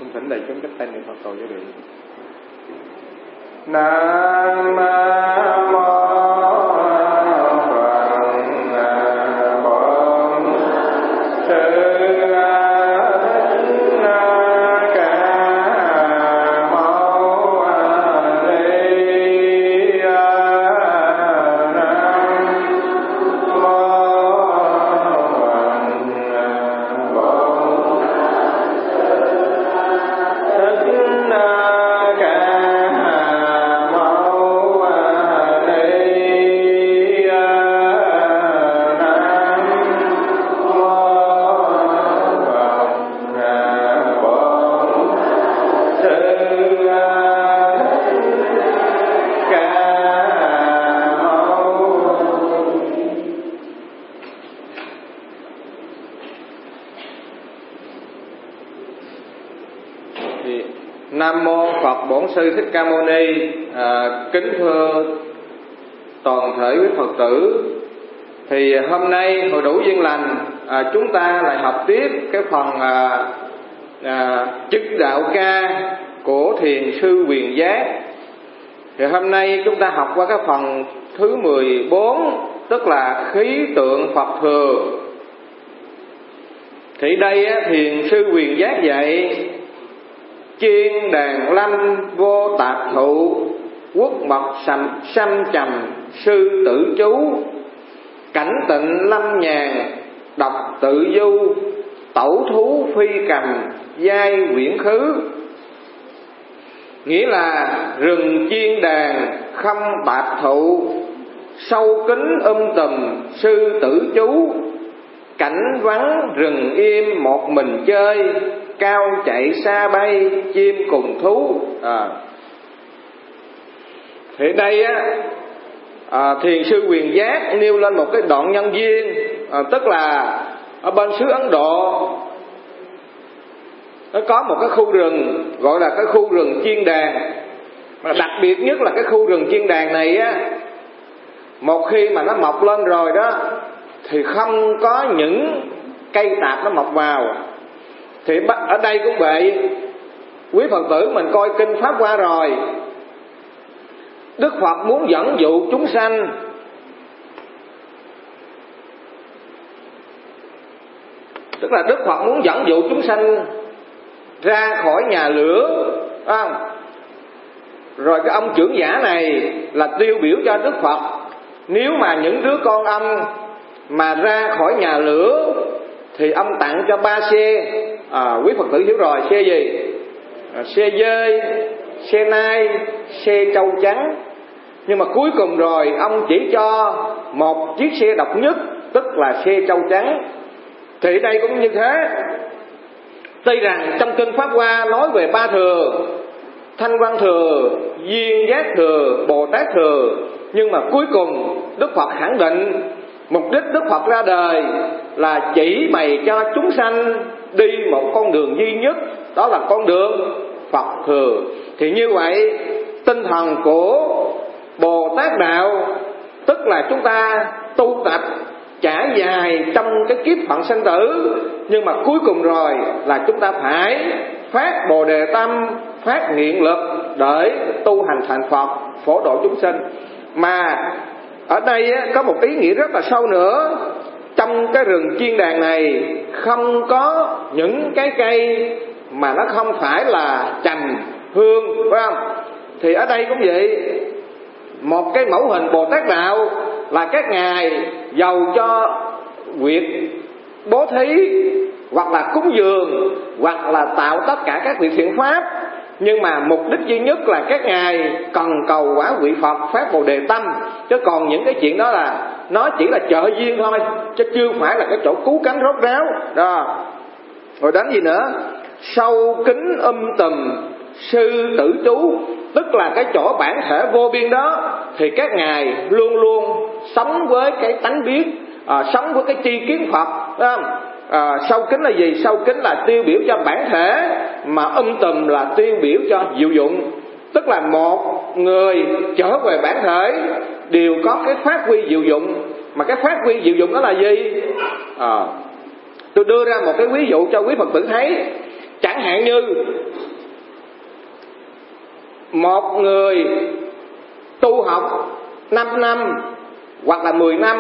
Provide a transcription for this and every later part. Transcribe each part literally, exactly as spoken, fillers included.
thỉnh đại chúng chắp tay niệm Phật cầu cho được. Nam mô Nam mô Phật Bổn Sư Thích Ca Mâu Ni. À, kính thưa toàn thể quý Phật tử, thì hôm nay Hội Đủ Duyên Lành à, chúng ta lại học tiếp cái phần à, à, chức đạo ca của Thiền sư Quyền Giác. Thì hôm nay chúng ta học qua cái phần thứ mười bốn, tức là khí tượng Phật thừa. Thì đây á, Thiền sư Quyền Giác dạy: chiên đàn lâm vô tạp thụ, quốc mật sầm sâm trầm sư tử chú, cảnh tịnh lâm nhàn độc tự du, tẩu thú phi cầm giai quyển khứ. Nghĩa là rừng chiên đàn không tạp thụ, sâu kính um tùm sư tử chú, cảnh vắng rừng im một mình chơi, cao chạy xa bay chim cùng thú. à. Thì đây á à, Thiền sư Quyền Giác nêu lên một cái đoạn nhân duyên, à, tức là ở bên xứ Ấn Độ nó có một cái khu rừng gọi là cái khu rừng chiên đàn. Mà đặc biệt nhất là cái khu rừng chiên đàn này á, một khi mà nó mọc lên rồi đó thì không có những cây tạp nó mọc vào. Thì ở đây cũng vậy, quý Phật tử mình coi kinh Pháp Hoa rồi, Đức Phật muốn dẫn dụ chúng sanh tức là Đức Phật muốn dẫn dụ chúng sanh ra khỏi nhà lửa, phải không? Rồi cái ông trưởng giả này là tiêu biểu cho Đức Phật. Nếu mà những đứa con ông mà ra khỏi nhà lửa thì ông tặng cho ba xe. à, Quý Phật tử hiểu rồi, xe gì? à, Xe dơi, xe nai, xe trâu trắng. Nhưng mà cuối cùng rồi ông chỉ cho một chiếc xe độc nhất, tức là xe trâu trắng. Thì đây cũng như thế. Tuy rằng trong kinh Pháp Hoa nói về ba thừa, Thanh Văn thừa, Duyên Giác thừa, Bồ Tát thừa, nhưng mà cuối cùng Đức Phật khẳng định mục đích Đức Phật ra đời là chỉ bày cho chúng sanh đi một con đường duy nhất, đó là con đường Phật thừa. Thì như vậy tinh thần của Bồ Tát đạo tức là chúng ta tu tập trải dài trong cái kiếp phận sanh tử, nhưng mà cuối cùng rồi là chúng ta phải phát Bồ Đề tâm, phát nguyện lực để tu hành thành Phật, phổ độ chúng sinh. Mà ở đây có một ý nghĩa rất là sâu nữa. Trong cái rừng chiên đàn này không có những cái cây mà nó không phải là trầm hương, phải không? Thì ở đây cũng vậy, một cái mẫu hình Bồ Tát đạo là các ngài giàu cho việc bố thí, hoặc là cúng dường, hoặc là tạo tất cả các việc thiện pháp, nhưng mà mục đích duy nhất là các ngài cần cầu quả vị Phật, phát Bồ Đề tâm. Chứ còn những cái chuyện đó là nó chỉ là trợ duyên thôi, chứ chưa phải là cái chỗ cứu cánh rốt ráo đó. Rồi đến gì nữa? Sâu kính um tùm sư tử chú, tức là cái chỗ bản thể vô biên đó thì các ngài luôn luôn sống với cái tánh biết, à, sống với cái tri kiến Phật, đúng không? À, sâu kính là gì? Sâu kính là tiêu biểu cho bản thể, mà um tùm là tiêu biểu cho diệu dụng. Tức là một người trở về bản thể đều có cái phát huy diệu dụng. Mà cái phát huy diệu dụng đó là gì? À, tôi đưa ra một cái ví dụ cho quý Phật tử thấy. Chẳng Chẳng hạn như một người tu học năm năm hoặc là mười năm,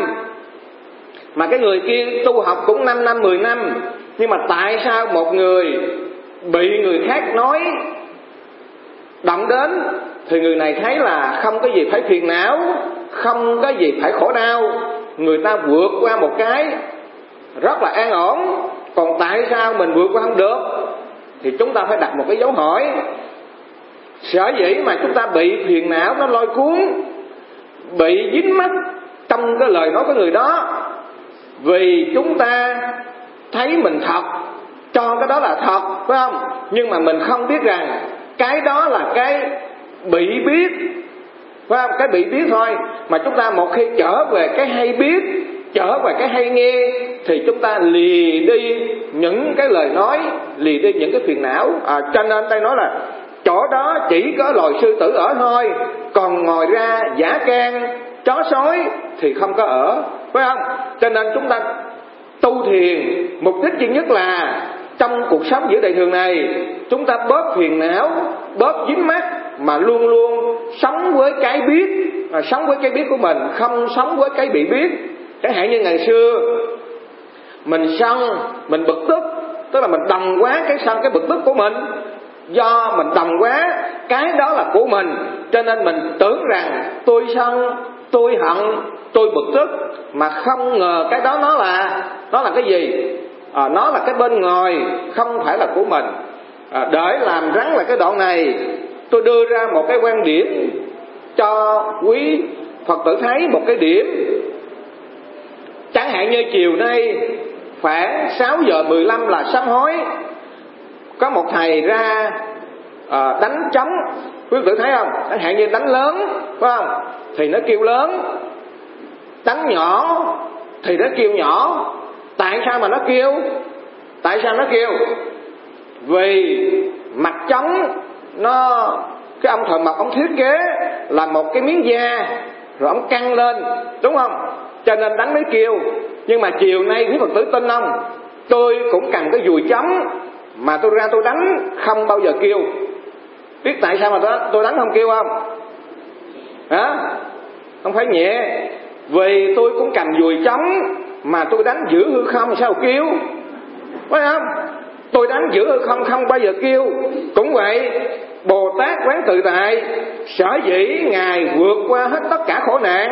mà cái người kia tu học cũng năm năm, mười năm, nhưng mà tại sao một người bị người khác nói động đến thì người này thấy là không có gì phải phiền não, không có gì phải khổ đau, người ta vượt qua một cái rất là an ổn, còn tại sao mình vượt qua không được? Thì chúng ta phải đặt một cái dấu hỏi. Sở dĩ mà chúng ta bị phiền não nó lôi cuốn, bị dính mắc trong cái lời nói của người đó, vì chúng ta thấy mình thật, cho cái đó là thật, phải không? Nhưng mà mình không biết rằng cái đó là cái bị biết, phải không? Cái bị biết thôi. Mà chúng ta một khi trở về cái hay biết, trở về cái hay nghe, thì chúng ta lìa đi những cái lời nói, lìa đi những cái phiền não. À, cho nên đây nói là chỗ đó chỉ có loài sư tử ở thôi, còn ngoài ra dã can, chó sói thì không có ở, phải không? Cho nên chúng ta tu thiền mục đích duy nhất là trong cuộc sống giữa đời thường này, chúng ta bớt phiền não, bớt dính mắc, mà luôn luôn sống với cái biết, à, sống với cái biết của mình, không sống với cái bị biết. Chẳng hạn như ngày xưa mình sân, mình bực tức, tức là mình đồng quá cái sân, cái bực tức của mình. Do mình đồng quá cái đó là của mình, cho nên mình tưởng rằng tôi sân, tôi hận, tôi bực tức, mà không ngờ cái đó nó là nó là cái gì? À, nó là cái bên ngoài, không phải là của mình. À, để làm rắn lại cái đoạn này, tôi đưa ra một cái quan điểm cho quý Phật tử thấy một cái điểm. Chẳng hạn như chiều nay khoảng sáu giờ mười lăm là sám hối, có một thầy ra à, đánh trống, quý vị thấy không? Chẳng hạn như đánh lớn, phải không? Thì nó kêu lớn. Đánh nhỏ thì nó kêu nhỏ. Tại sao mà nó kêu? Tại sao nó kêu? Vì mặt trống nó, cái ông thợ mộc ông thiết kế là một cái miếng da, rồi ông căng lên, đúng không? Cho nên đánh mới kêu. Nhưng mà chiều nay quý Phật tử tin không? Tôi cũng cầm cái dùi trống mà tôi ra tôi đánh không bao giờ kêu. Biết tại sao mà tôi, tôi đánh không kêu không? Hả? Không phải nhẹ. Vì tôi cũng cầm dùi trống mà tôi đánh giữ hư không sao kêu, phải không? Tôi đánh giữ hư không không bao giờ kêu. Cũng vậy, Bồ Tát Quán Tự Tại sở dĩ Ngài vượt qua hết tất cả khổ nạn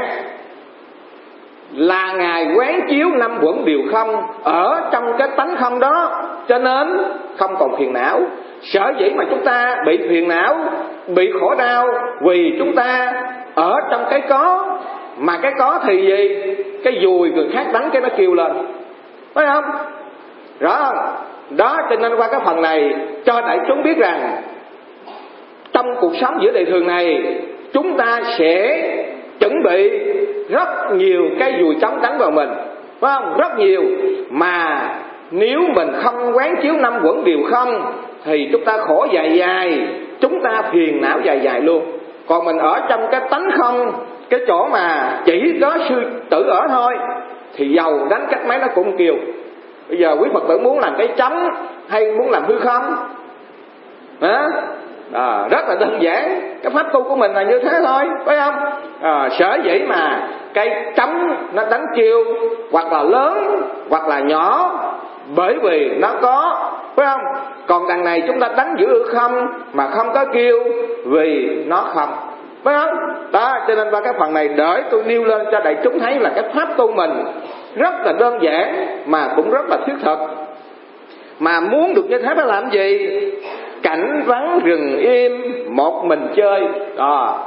là Ngài quán chiếu năm uẩn điều không ở trong cái tánh không đó, cho nên không còn phiền não. Sở dĩ mà chúng ta bị phiền não, bị khổ đau, vì chúng ta ở trong cái có. Mà cái có thì gì? Cái dùi người khác đánh cái nó kêu lên, phải không? Rõ không? Đó, cho nên qua cái phần này cho đại chúng biết rằng trong cuộc sống giữa đời thường này, chúng ta sẽ chuẩn bị rất nhiều cái dùi trống đánh vào mình, phải không? Rất nhiều. Mà nếu mình không quán chiếu năm uẩn điều không thì chúng ta khổ dài dài, chúng ta phiền não dài dài luôn. Còn mình ở trong cái tánh không, cái chỗ mà chỉ có sư tử ở thôi, thì dầu đánh cách mấy nó cũng kêu. Bây giờ quý Phật tử muốn làm cái trống hay muốn làm hư không? Hả? À, rất là đơn giản. Cái pháp tu của mình là như thế thôi, phải không? À, sở dĩ mà cái trống nó đánh kêu hoặc là lớn hoặc là nhỏ, bởi vì nó có, phải không? Còn đằng này chúng ta đánh giữ hư không mà không có kêu, vì nó không, phải không? Đó, cho nên qua cái phần này để tôi nêu lên cho đại chúng thấy là cái pháp tu mình rất là đơn giản mà cũng rất là thiết thực. Mà muốn được như thế phải làm gì? Cảnh vắng rừng im, một mình chơi. Đó.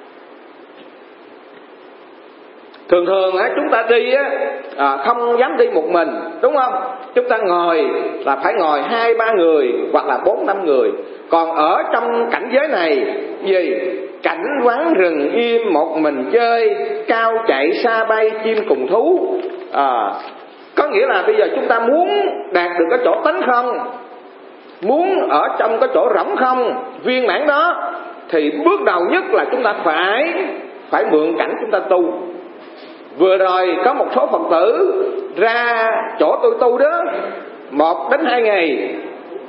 Thường thường á, chúng ta đi á, à, không dám đi một mình, đúng không? Chúng ta ngồi là phải ngồi hai ba người hoặc là bốn năm người. Còn ở trong cảnh giới này gì? Cảnh vắng rừng im một mình chơi, cao chạy xa bay chim cùng thú. À, có nghĩa là bây giờ chúng ta muốn đạt được cái chỗ tánh không, muốn ở trong cái chỗ rỗng không viên mãn đó, thì bước đầu nhất là chúng ta phải phải mượn cảnh chúng ta tu. Vừa rồi có một số Phật tử ra chỗ tôi tu đó một đến hai ngày,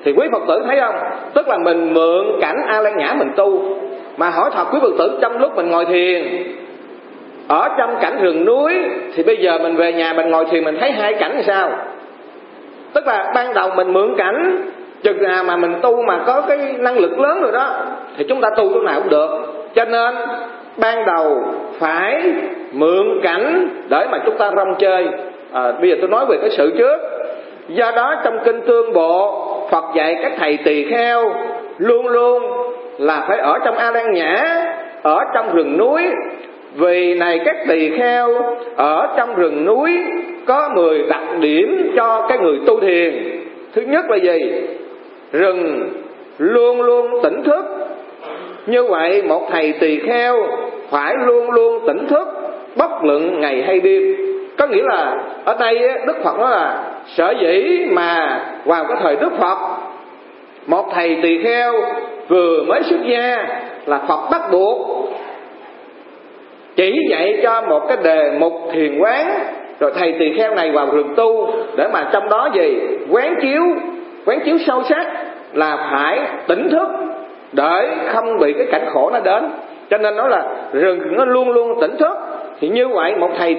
Thì quý Phật tử thấy không, tức là mình mượn cảnh A Lan Nhã mình tu. Mà hỏi thật quý Phật tử, trong lúc mình ngồi thiền ở trong cảnh rừng núi, thì bây giờ mình về nhà mình ngồi thiền mình thấy hai cảnh thì sao? Tức là ban đầu mình mượn cảnh, chừng nào mà mình tu mà có cái năng lực lớn rồi đó thì chúng ta tu lúc nào cũng được. Cho nên ban đầu phải mượn cảnh để mà chúng ta rong chơi. à, Bây giờ tôi nói về cái sự trước. Do đó trong kinh Tương Bộ, Phật dạy các thầy tỳ kheo luôn luôn là phải ở trong A Lan Nhã, ở trong rừng núi. Vì này các tỳ kheo ở trong rừng núi có mười đặc điểm cho cái người tu thiền. Thứ nhất là gì? Rừng luôn luôn tỉnh thức. Như vậy một thầy tỳ kheo phải luôn luôn tỉnh thức, bất luận ngày hay đêm. Có nghĩa là ở đây Đức Phật nói là sở dĩ mà vào cái thời Đức Phật, một thầy tỳ kheo vừa mới xuất gia là Phật bắt buộc chỉ dạy cho một cái đề mục thiền quán, rồi thầy tỳ kheo này vào rừng tu để mà trong đó gì? Quán chiếu, quán chiếu sâu sắc là phải tỉnh thức để không bị cái cảnh khổ nó đến. Cho nên nói là rừng nó luôn luôn tỉnh thức. Thì như vậy một thầy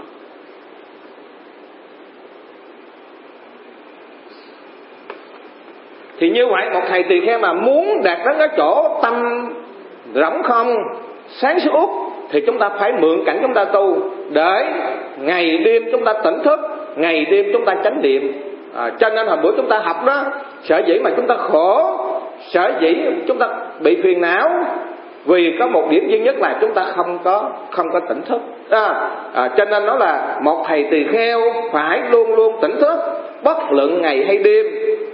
Thì như vậy một thầy tỳ kheo mà muốn đạt đến cái chỗ tâm rỗng không, sáng suốt, thì chúng ta phải mượn cảnh chúng ta tu, để ngày đêm chúng ta tỉnh thức, ngày đêm chúng ta chánh niệm. à, Cho nên hồi bữa chúng ta học đó, sở dĩ mà chúng ta khổ, sở dĩ chúng ta bị phiền não, vì có một điểm duy nhất là chúng ta không có không có tỉnh thức. à, à, Cho nên nó là một thầy tỳ kheo phải luôn luôn tỉnh thức, bất luận ngày hay đêm.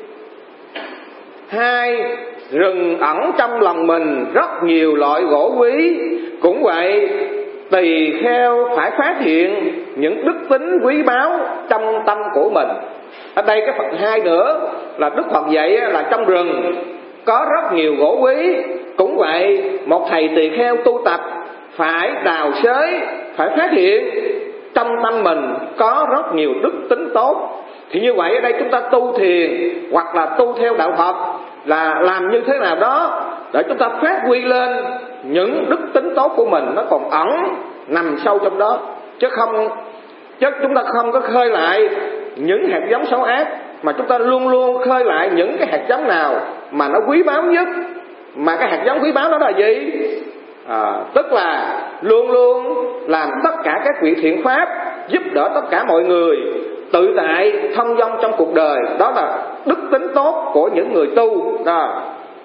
Hai, rừng ẩn trong lòng mình rất nhiều loại gỗ quý. Cũng vậy, tỳ kheo phải phát hiện những đức tính quý báu trong tâm của mình. Ở đây cái phần hai nữa là Đức Phật dạy là trong rừng có rất nhiều gỗ quý. Cũng vậy, một thầy tỳ kheo tu tập phải đào xới, phải phát hiện trong tâm mình có rất nhiều đức tính tốt. Thì như vậy ở đây chúng ta tu thiền hoặc là tu theo đạo Phật là làm như thế nào đó để chúng ta phát huy lên những đức tính tốt của mình, nó còn ẩn nằm sâu trong đó, chứ không chứ chúng ta không có khơi lại những hạt giống xấu ác, mà chúng ta luôn luôn khơi lại những cái hạt giống nào mà nó quý báu nhất. Mà cái hạt giống quý báu đó là gì? À, tức là luôn luôn làm tất cả các việc thiện pháp, giúp đỡ tất cả mọi người, tự tại thông dong trong cuộc đời. Đó là đức tính tốt của những người tu đó.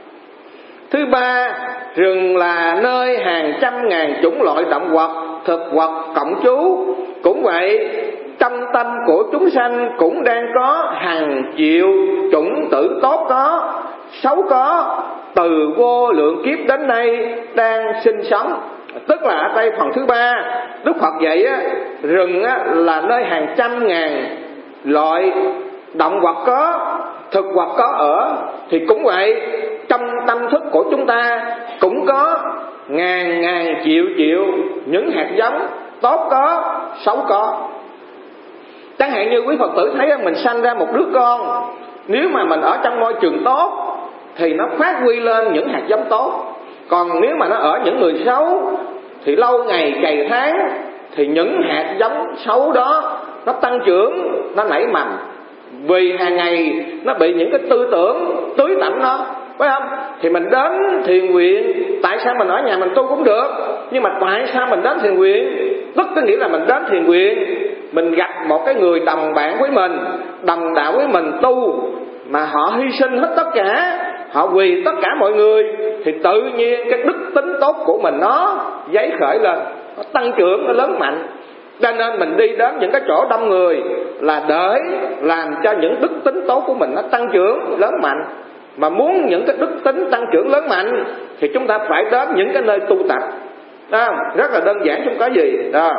Thứ ba, rừng là nơi hàng trăm ngàn chủng loại động vật, thực vật cộng trú. Cũng vậy, trong tâm của chúng sanh cũng đang có hàng triệu chủng tử tốt có, xấu có, từ vô lượng kiếp đến nay đang sinh sống. Tức là ở đây phần thứ ba, Đức Phật dạy á, rừng á, là nơi hàng trăm ngàn loại động vật có, thực vật có ở. Thì cũng vậy, trong tâm thức của chúng ta cũng có ngàn ngàn triệu triệu những hạt giống tốt có, xấu có. Chẳng hạn như quý Phật tử thấy mình sanh ra một đứa con, nếu mà mình ở trong môi trường tốt thì nó phát huy lên những hạt giống tốt. Còn nếu mà nó ở những người xấu thì lâu ngày cày tháng thì những hạt giống xấu đó nó tăng trưởng, nó nảy mầm. Vì hàng ngày nó bị những cái tư tưởng tưới tẩm nó, phải không? Thì mình đến thiền viện, tại sao mình ở nhà mình tu cũng được, nhưng mà tại sao mình đến thiền viện? Tức có nghĩa là mình đến thiền viện, mình gặp một cái người đồng bạn với mình, đồng đạo với mình tu, mà họ hy sinh hết tất cả, họ vì tất cả mọi người, thì tự nhiên cái đức tính tốt của mình nó giấy khởi lên, nó tăng trưởng, nó lớn mạnh. Cho nên mình đi đến những cái chỗ đông người là để làm cho những đức tính tốt của mình nó tăng trưởng, lớn mạnh. Mà muốn những cái đức tính tăng trưởng lớn mạnh thì chúng ta phải đến những cái nơi tu tập đó, rất là đơn giản, không có gì đó.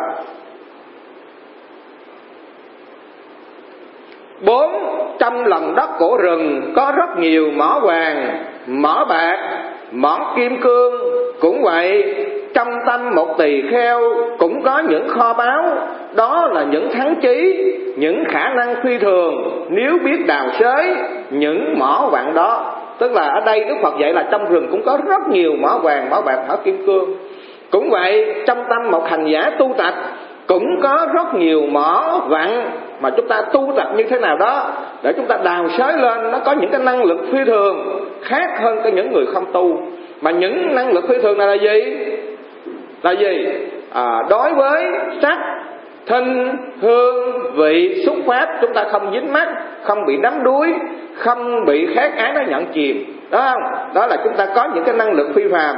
Bốn, trong lòng đất của rừng có rất nhiều mỏ vàng, mỏ bạc, mỏ kim cương. Cũng vậy, trong tâm một tỳ kheo cũng có những kho báu, đó là những thắng chí, những khả năng phi thường. Nếu biết đào xới, những mỏ vàng đó. Tức là ở đây Đức Phật dạy là trong rừng cũng có rất nhiều mỏ vàng, mỏ bạc, mỏ kim cương. Cũng vậy, trong tâm một hành giả tu tập cũng có rất nhiều mỏ vàng mà chúng ta tu tập như thế nào đó để chúng ta đào xới lên, nó có những cái năng lực phi thường khác hơn cái những người không tu. Mà những năng lực phi thường này là gì? Là gì? À, đối với sắc, thân, hương, vị, xúc pháp chúng ta không dính mắc, không bị đắm đuối, không bị khát ái nó nhận chìm, đó không? Đó là chúng ta có những cái năng lực phi phàm.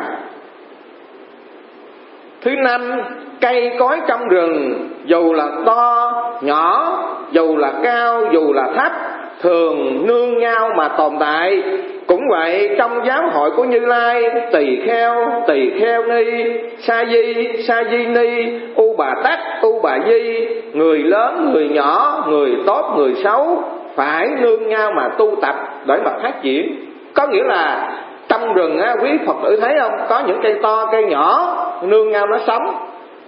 Thứ năm, cây cối trong rừng dù là to, nhỏ, dù là cao, dù là thấp, thường nương nhau mà tồn tại. Cũng vậy, trong giáo hội của Như Lai, tỳ kheo, tỳ kheo ni, sa di, sa di ni, u bà tắc, u bà di, người lớn, người nhỏ, người tốt, người xấu phải nương nhau mà tu tập để mà phát triển. Có nghĩa là trong rừng á, quý Phật tử thấy không, có những cây to, cây nhỏ nương nhau nó sống.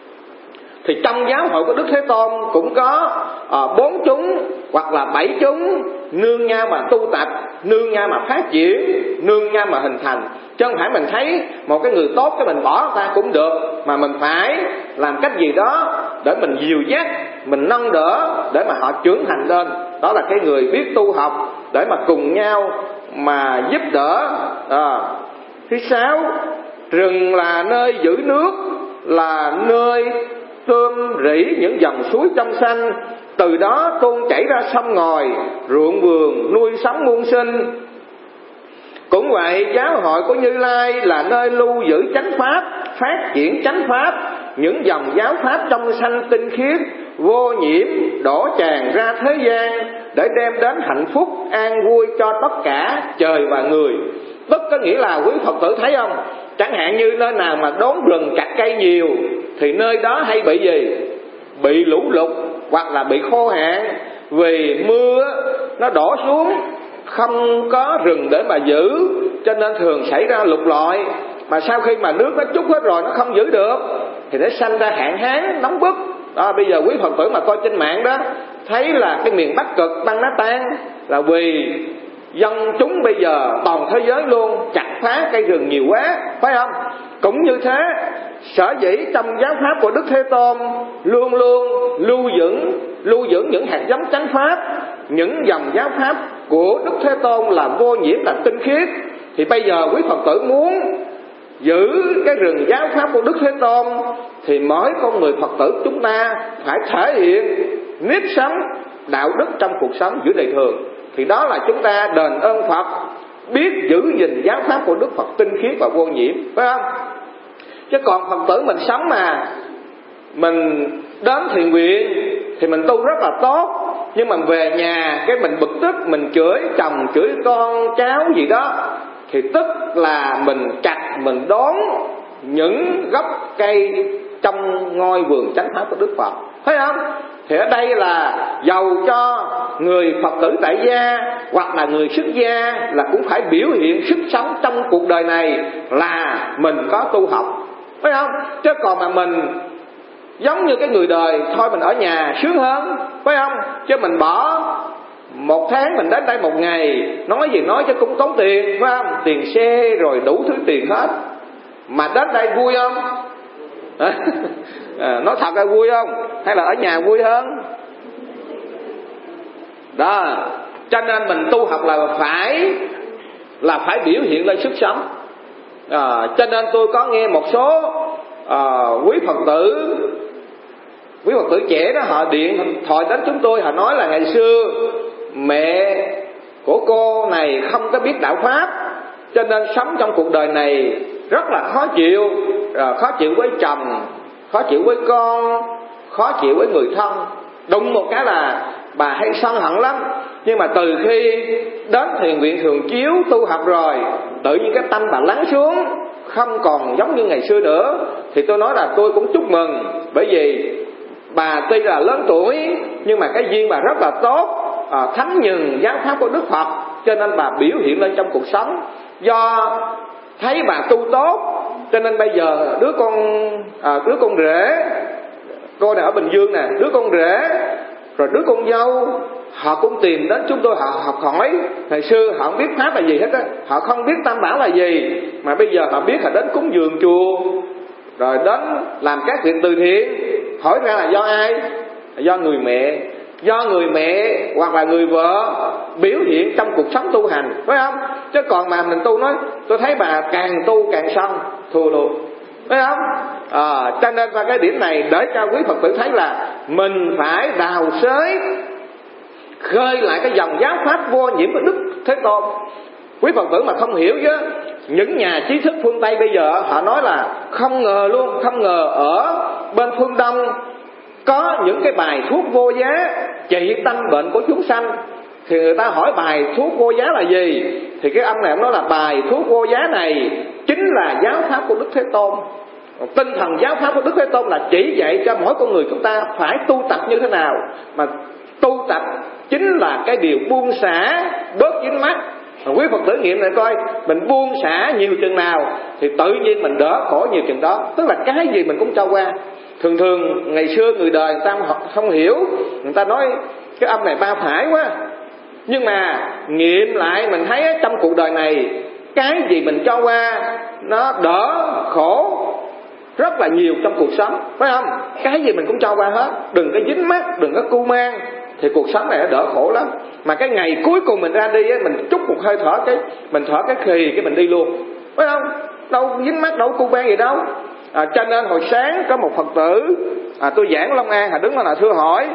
Thì trong giáo hội của Đức Thế Tôn cũng có à, bốn chúng hoặc là bảy chúng nương nhau mà tu tập, nương nhau mà phát triển, nương nhau mà hình thành. Chứ không phải mình thấy một cái người tốt cái mình bỏ ta cũng được, mà mình phải làm cách gì đó để mình dìu dắt, mình nâng đỡ để mà họ trưởng thành lên. Đó là cái người biết tu học để mà cùng nhau mà giúp đỡ. À. Thứ sáu, rừng là nơi giữ nước, là nơi tươm rỉ những dòng suối trong xanh, từ đó tuôn chảy ra sông ngòi, ruộng vườn nuôi sống muôn sinh. Cũng vậy, giáo hội của Như Lai là nơi lưu giữ chánh pháp, phát triển chánh pháp, những dòng giáo pháp trong xanh tinh khiết, vô nhiễm đổ tràn ra thế gian để đem đến hạnh phúc an vui cho tất cả trời và người. Tức có nghĩa là quý Phật tử thấy không, chẳng hạn như nơi nào mà đốn rừng chặt cây nhiều thì nơi đó hay bị gì? Bị lũ lụt hoặc là bị khô hạn. Vì mưa nó đổ xuống, không có rừng để mà giữ, cho nên thường xảy ra lụt lội. Mà sau khi mà nước nó trút hết rồi nó không giữ được thì nó sanh ra hạn hán, nóng bức. Đó, bây giờ quý Phật tử mà coi trên mạng đó, thấy là cái miền Bắc Cực băng nó tan là vì dân chúng bây giờ toàn thế giới luôn chặt phá cây rừng nhiều quá, phải không? Cũng như thế, sở dĩ trong giáo pháp của Đức Thế Tôn luôn luôn lưu giữ lưu giữ những hạt giống chánh pháp, những dòng giáo pháp của Đức Thế Tôn là vô nhiễm, là tinh khiết. Thì bây giờ quý Phật tử muốn giữ cái rừng giáo pháp của Đức Thế Tôn thì mỗi con người Phật tử chúng ta phải thể hiện nếp sống đạo đức trong cuộc sống giữa đời thường. Thì đó là chúng ta đền ơn Phật, biết giữ gìn giáo pháp của Đức Phật tinh khiết và vô nhiễm, phải không? Chứ còn Phật tử mình sống mà mình đến thiền viện thì mình tu rất là tốt, nhưng mà về nhà cái mình bực tức, mình chửi chồng, chửi con, cháu gì đó, thì tức là mình chặt, mình đốn những gốc cây trong ngôi vườn chánh pháp của Đức Phật, thấy không? Thì ở đây là dầu cho người Phật tử tại gia hoặc là người xuất gia là cũng phải biểu hiện sức sống trong cuộc đời này là mình có tu học, phải không? Chứ còn mà mình giống như cái người đời thôi, mình ở nhà sướng hơn, phải không? Chứ mình bỏ một tháng mình đến đây một ngày, nói gì nói chứ cũng tốn tiền, phải không? Tiền xe rồi đủ thứ tiền hết. Mà đến đây vui không? À, nói thật là vui không? Hay là ở nhà vui hơn? Đó, cho nên mình tu học là phải là phải biểu hiện lên sức sống. À, cho nên tôi có nghe một số à, quý Phật tử quý Phật tử trẻ đó, họ điện thoại đến chúng tôi, họ nói là ngày xưa mẹ của cô này không có biết đạo pháp, cho nên sống trong cuộc đời này rất là khó chịu, à, khó chịu với chồng, khó chịu với con, khó chịu với người thân. Đụng một cái là bà hay sân hận lắm. Nhưng mà từ khi đến thiền viện Thường Chiếu tu học rồi, tự nhiên cái tâm bà lắng xuống, không còn giống như ngày xưa nữa. Thì tôi nói là tôi cũng chúc mừng, bởi vì bà tuy là lớn tuổi nhưng mà cái duyên bà rất là tốt, à, thấm nhuần giáo pháp của Đức Phật, cho nên bà biểu hiện lên trong cuộc sống. Do thấy bà tu tốt cho nên bây giờ đứa con à, đứa con rể, cô này ở Bình Dương nè, đứa con rể rồi đứa con dâu họ cũng tìm đến chúng tôi, họ học hỏi. Ngày xưa họ không biết pháp là gì hết á, họ không biết tam bảo là gì, mà bây giờ họ biết, họ đến cúng dường chùa, rồi đến làm các việc từ thiện. Hỏi ra là do ai? Là do người mẹ, do người mẹ hoặc là người vợ biểu hiện trong cuộc sống tu hành, phải không? Chứ còn mà mình tu nói tôi thấy bà càng tu càng xong, thua luôn, phải không? À, cho nên qua cái điểm này để cho quý Phật tử thấy là mình phải đào xới, khơi lại cái dòng giáo pháp vô nhiễm của Đức Thế Tôn. Quý Phật tử mà không hiểu chứ, những nhà trí thức phương Tây bây giờ họ nói là không ngờ luôn, không ngờ ở bên phương Đông có những cái bài thuốc vô giá trị tâm bệnh của chúng sanh. Thì người ta hỏi bài thuốc vô giá là gì, thì cái ông này ông nói là bài thuốc vô giá này chính là giáo pháp của Đức Thế Tôn. Tinh thần giáo pháp của Đức Thế Tôn là chỉ dạy cho mỗi con người chúng ta phải tu tập như thế nào, mà tu tập chính là cái điều buông xả, bớt dính mắc. Quý Phật tử nghiệm này coi, mình buông xả nhiều chừng nào thì tự nhiên mình đỡ khổ nhiều chừng đó. Tức là cái gì mình cũng cho qua. Thường thường ngày xưa người đời người ta không hiểu, người ta nói cái ông này ba phải quá. Nhưng mà nghiệm lại mình thấy trong cuộc đời này, cái gì mình cho qua nó đỡ khổ rất là nhiều trong cuộc sống, phải không? Cái gì mình cũng cho qua hết, đừng có dính mắc, đừng có cu mang, thì cuộc sống này nó đỡ khổ lắm. Mà cái ngày cuối cùng mình ra đi á, mình trút một hơi thở, cái mình thở cái khì cái mình đi luôn, phải không? Đâu dính mắc, đâu cu mang gì đâu. À, cho nên hồi sáng có một Phật tử à, tôi giảng Long An, họ đứng đó là thưa hỏi,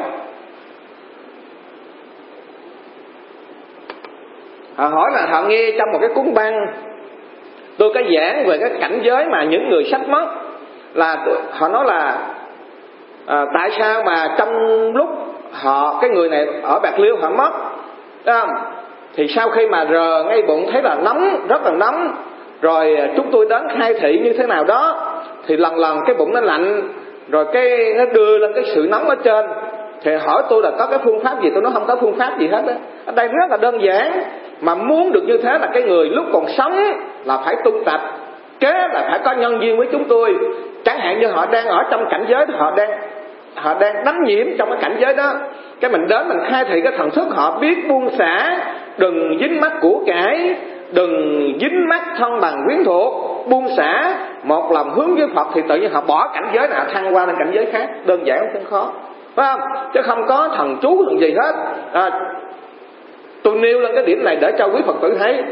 họ hỏi là họ nghe trong một cái cuốn băng tôi có giảng về cái cảnh giới mà những người sắp mất, là họ nói là à, tại sao mà trong lúc họ cái người này ở Bạc Liêu họ mất, thấy không? Thì sau khi mà rờ ngay bụng thấy là nóng, rất là nóng, rồi chúng tôi đến khai thị như thế nào đó, thì lần lần cái bụng nó lạnh, rồi cái nó đưa lên cái sự nóng ở trên. Thì hỏi tôi là có cái phương pháp gì, tôi nói không có phương pháp gì hết á. Ở đây rất là đơn giản, mà muốn được như thế là cái người lúc còn sống là phải tu tập, kế là phải có nhân duyên với chúng tôi. Chẳng hạn như họ đang ở trong cảnh giới, họ đang họ đang đắm nhiễm trong cái cảnh giới đó, cái mình đến mình khai thị cái thần thức họ biết buông xả, đừng dính mắc của cải, đừng dính mắc thân bằng quyến thuộc, buông xả một lòng hướng với Phật, thì tự nhiên họ bỏ cảnh giới nào thăng qua lên cảnh giới khác. Đơn giản không khó, phải không? Chứ không có thần chú thần gì hết. À, tôi nêu lên cái điểm này để cho quý Phật tử thấy.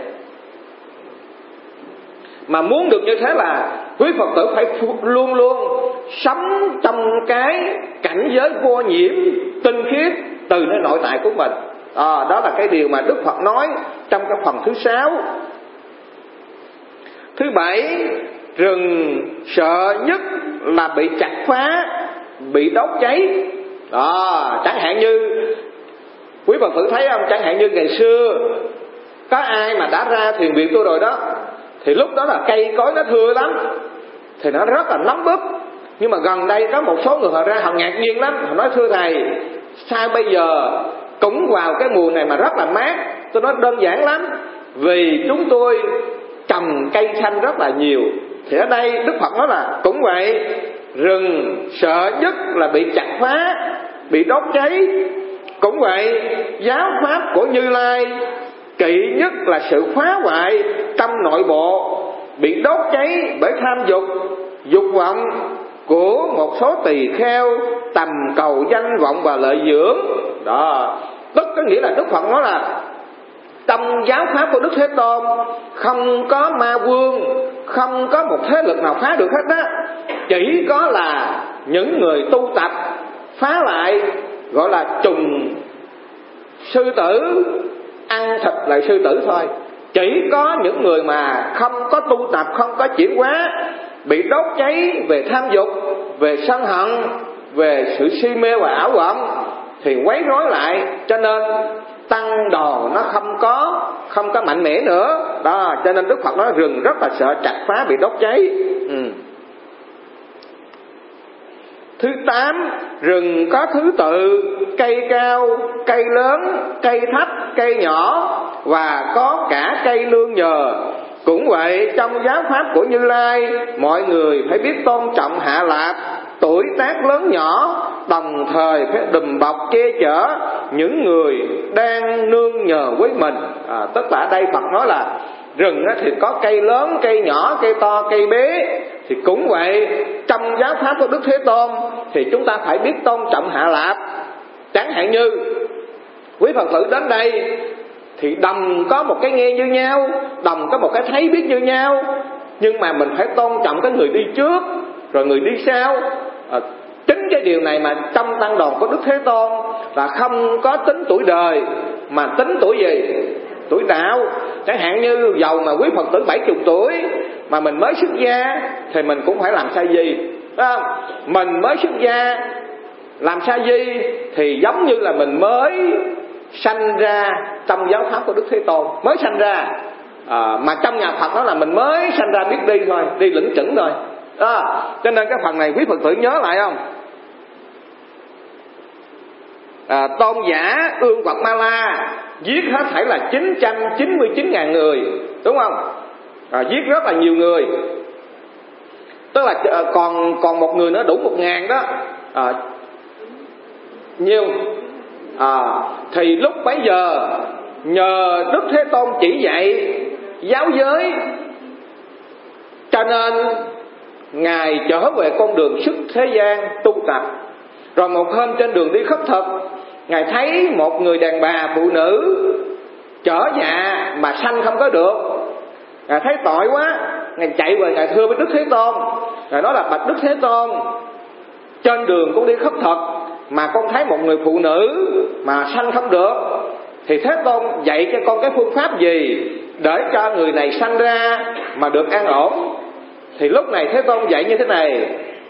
Mà muốn được như thế là quý Phật tử phải luôn luôn sống trong cái cảnh giới vô nhiễm, tinh khiết từ nơi nội tại của mình. À, đó là cái điều mà Đức Phật nói trong cái phần thứ sáu. Thứ bảy, rừng sợ nhất là bị chặt phá, bị đốt cháy. Đó, chẳng hạn như quý Phật tử thấy không, chẳng hạn như ngày xưa có ai mà đã ra thiền viện tôi rồi đó, thì lúc đó là cây cối nó thưa lắm, thì nó rất là nóng bức. Nhưng mà gần đây có một số người họ ra, họ ngạc nhiên lắm, họ nói thưa thầy, sao bây giờ cũng vào cái mùa này mà rất là mát? Tôi nói đơn giản lắm, vì chúng tôi trồng cây xanh rất là nhiều. Thì ở đây Đức Phật nói là cũng vậy, rừng sợ nhất là bị chặt phá, bị đốt cháy. Cũng vậy, giáo pháp của Như Lai kỵ nhất là sự phá hoại tâm nội bộ, bị đốt cháy bởi tham dục, dục vọng của một số tỳ kheo tầm cầu danh vọng và lợi dưỡng. Đó, tức có nghĩa là Đức Phật nói là trong giáo pháp của Đức Thế Tôn không có ma vương, không có một thế lực nào phá được hết á. Chỉ có là những người tu tập phá lại, gọi là trùng sư tử, ăn thịt lại sư tử thôi. Chỉ có những người mà không có tu tập, không có chuyển hóa, bị đốt cháy về tham dục, về sân hận, về sự si mê và ảo vọng, thì quấy rối lại. Cho nên tăng đồ nó không có không có mạnh mẽ nữa. Đó, cho nên Đức Phật nói rừng rất là sợ chặt phá, bị đốt cháy. ừ. Thứ tám, rừng có thứ tự, cây cao, cây lớn, cây thấp, cây nhỏ, và có cả cây lương nhờ. Cũng vậy, trong giáo pháp của Như Lai, mọi người phải biết tôn trọng Hạ Lạp, tuổi tác lớn nhỏ, đồng thời phải đùm bọc che chở những người đang nương nhờ với mình. À, tức là ở đây Phật nói là rừng thì có cây lớn, cây nhỏ, cây to, cây bé. Thì cũng vậy, trong giáo pháp của Đức Thế Tôn thì chúng ta phải biết tôn trọng hạ lạp. Chẳng hạn như quý Phật tử đến đây thì đồng có một cái nghe như nhau, đồng có một cái thấy biết như nhau, nhưng mà mình phải tôn trọng cái người đi trước rồi người đi sau. à, Chính cái điều này mà trong tăng đoàn của Đức Thế Tôn là không có tính tuổi đời, mà tính tuổi gì? Tuổi đạo. Chẳng hạn như dầu mà quý Phật tử bảy mươi tuổi mà mình mới xuất gia thì mình cũng phải làm sa di, phải không? Mình mới xuất gia làm sa di thì giống như là mình mới sanh ra trong giáo pháp của Đức Thế Tôn, mới sanh ra. à, Mà trong nhà Phật đó là mình mới sanh ra biết đi thôi, đi lững chững thôi. à, Cho nên cái phần này quý Phật tử nhớ lại không? À, tôn giả Ương Quật Ma La giết hết thảy là chín trăm chín mươi chín ngàn người, đúng không? À, giết rất là nhiều người. Tức là à, còn còn một người nữa đủ một ngàn đó. à, Nhiều. à, Thì lúc bấy giờ nhờ Đức Thế Tôn chỉ dạy giáo giới, cho nên Ngài trở về con đường xuất thế gian tu tập. Rồi một hôm trên đường đi khất thực, Ngài thấy một người đàn bà phụ nữ trở dạ mà sanh không có được. Ngài thấy tội quá, Ngài chạy về Ngài thưa với Đức Thế Tôn. Ngài nói là bạch Đức Thế Tôn, trên đường con đi khất thực mà con thấy một người phụ nữ mà sanh không được, thì Thế Tôn dạy cho con cái phương pháp gì để cho người này sanh ra mà được an ổn? Thì lúc này Thế Tôn dạy như thế này: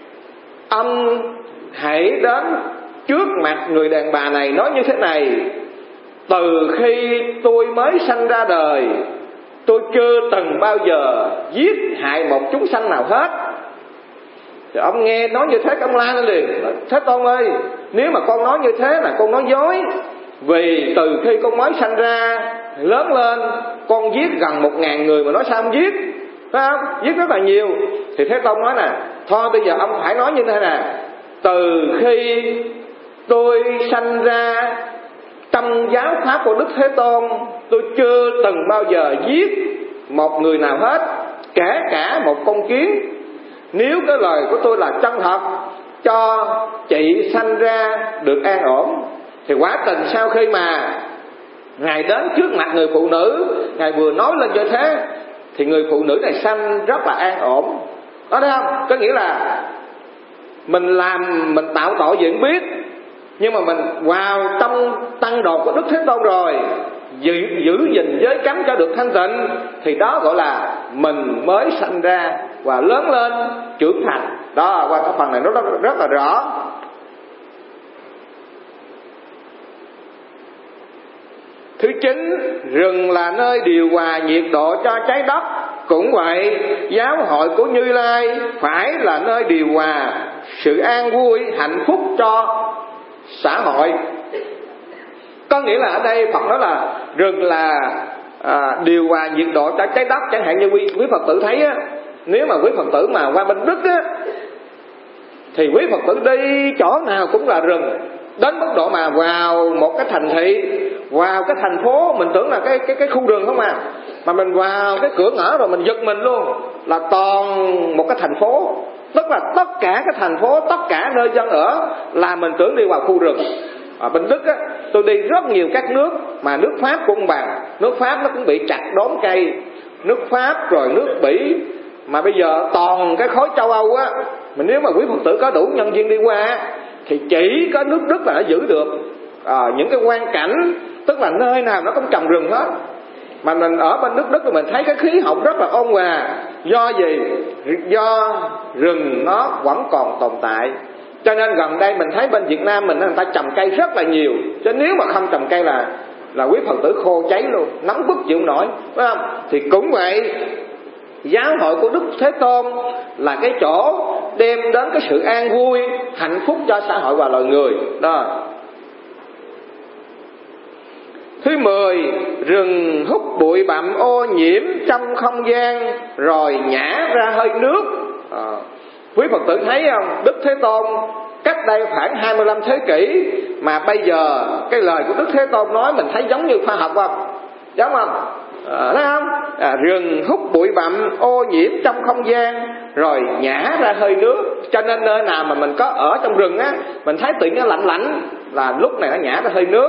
ông hãy đến trước mặt người đàn bà này nói như thế này: từ khi tôi mới sanh ra đời, tôi chưa từng bao giờ giết hại một chúng sanh nào hết. Thì ông nghe nói như thế, ông la lên liền: Thế Tôn ơi, nếu mà con nói như thế là con nói dối. Vì từ khi con mới sanh ra lớn lên, con giết gần một ngàn người mà nói sao không giết, phải không? Giết rất là nhiều. Thì Thế Tôn nói nè: thôi bây giờ ông phải nói như thế này: từ khi tôi sanh ra trong giáo pháp của Đức Thế Tôn, tôi chưa từng bao giờ giết một người nào hết, kể cả một con kiến. Nếu cái lời của tôi là chân thật, cho chị sanh ra được an ổn. Thì quả tình sau khi mà Ngài đến trước mặt người phụ nữ, Ngài vừa nói lên như thế thì người phụ nữ này sanh rất là an ổn. Đó thấy không? Có nghĩa là mình làm, mình tạo tội gì không biết, nhưng mà mình vào trong tăng đồ của Đức Thế Tôn rồi, giữ, giữ gìn giới cấm cho được thanh tịnh, thì đó gọi là mình mới sanh ra và lớn lên trưởng thành. Đó, qua cái phần này nó rất, rất là rõ. Thứ chín, rừng là nơi điều hòa nhiệt độ cho trái đất. Cũng vậy, giáo hội của Như Lai phải là nơi điều hòa sự an vui, hạnh phúc cho xã hội. Có nghĩa là ở đây Phật nói là rừng là à, điều hòa nhiệt độ cho trái đất. Chẳng hạn như quý, quý Phật tử thấy á, nếu mà quý Phật tử mà qua bên Đức á, thì quý Phật tử đi chỗ nào cũng là rừng. Đến mức độ mà vào một cái thành thị, vào cái thành phố, mình tưởng là cái cái cái khu rừng không à, mà mình vào cái cửa ngõ rồi mình giật mình luôn, là toàn một cái thành phố. Tức là tất cả cái thành phố, tất cả nơi dân ở là mình tưởng đi vào khu rừng. Ở bên Đức á, tôi đi rất nhiều các nước, mà nước Pháp cũng bằng. Nước Pháp nó cũng bị chặt đốn cây, nước Pháp rồi nước Bỉ, mà bây giờ toàn cái khối châu Âu á, mà nếu mà quý Phật tử có đủ nhân viên đi qua thì chỉ có nước Đức là nó giữ được à, những cái quang cảnh, tức là nơi nào nó cũng trồng rừng hết. Mà mình ở bên nước Đức thì mình thấy cái khí hậu rất là ôn hòa. Do gì? Do rừng nó vẫn còn tồn tại. Cho nên gần đây mình thấy bên Việt Nam mình người ta trồng cây rất là nhiều. Chứ nếu mà không trồng cây là là quý Phật tử khô cháy luôn, nóng bức chịu nổi, phải không? Thì cũng vậy, giáo hội của Đức Thế Tôn là cái chỗ đem đến cái sự an vui, hạnh phúc cho xã hội và loài người. Đó. Thứ mười, rừng hút bụi bặm ô nhiễm trong không gian rồi nhả ra hơi nước. À, Quý Phật tử thấy không, Đức Thế Tôn cách đây khoảng hai mươi lăm thế kỷ mà bây giờ cái lời của Đức Thế Tôn nói mình thấy giống như khoa học không? Giống không? À, thấy không? À, rừng hút bụi bặm ô nhiễm trong không gian rồi nhả ra hơi nước, cho nên nơi nào mà mình có ở trong rừng á, mình thấy tự nhiên nó lạnh lạnh là lúc này nó nhả ra hơi nước.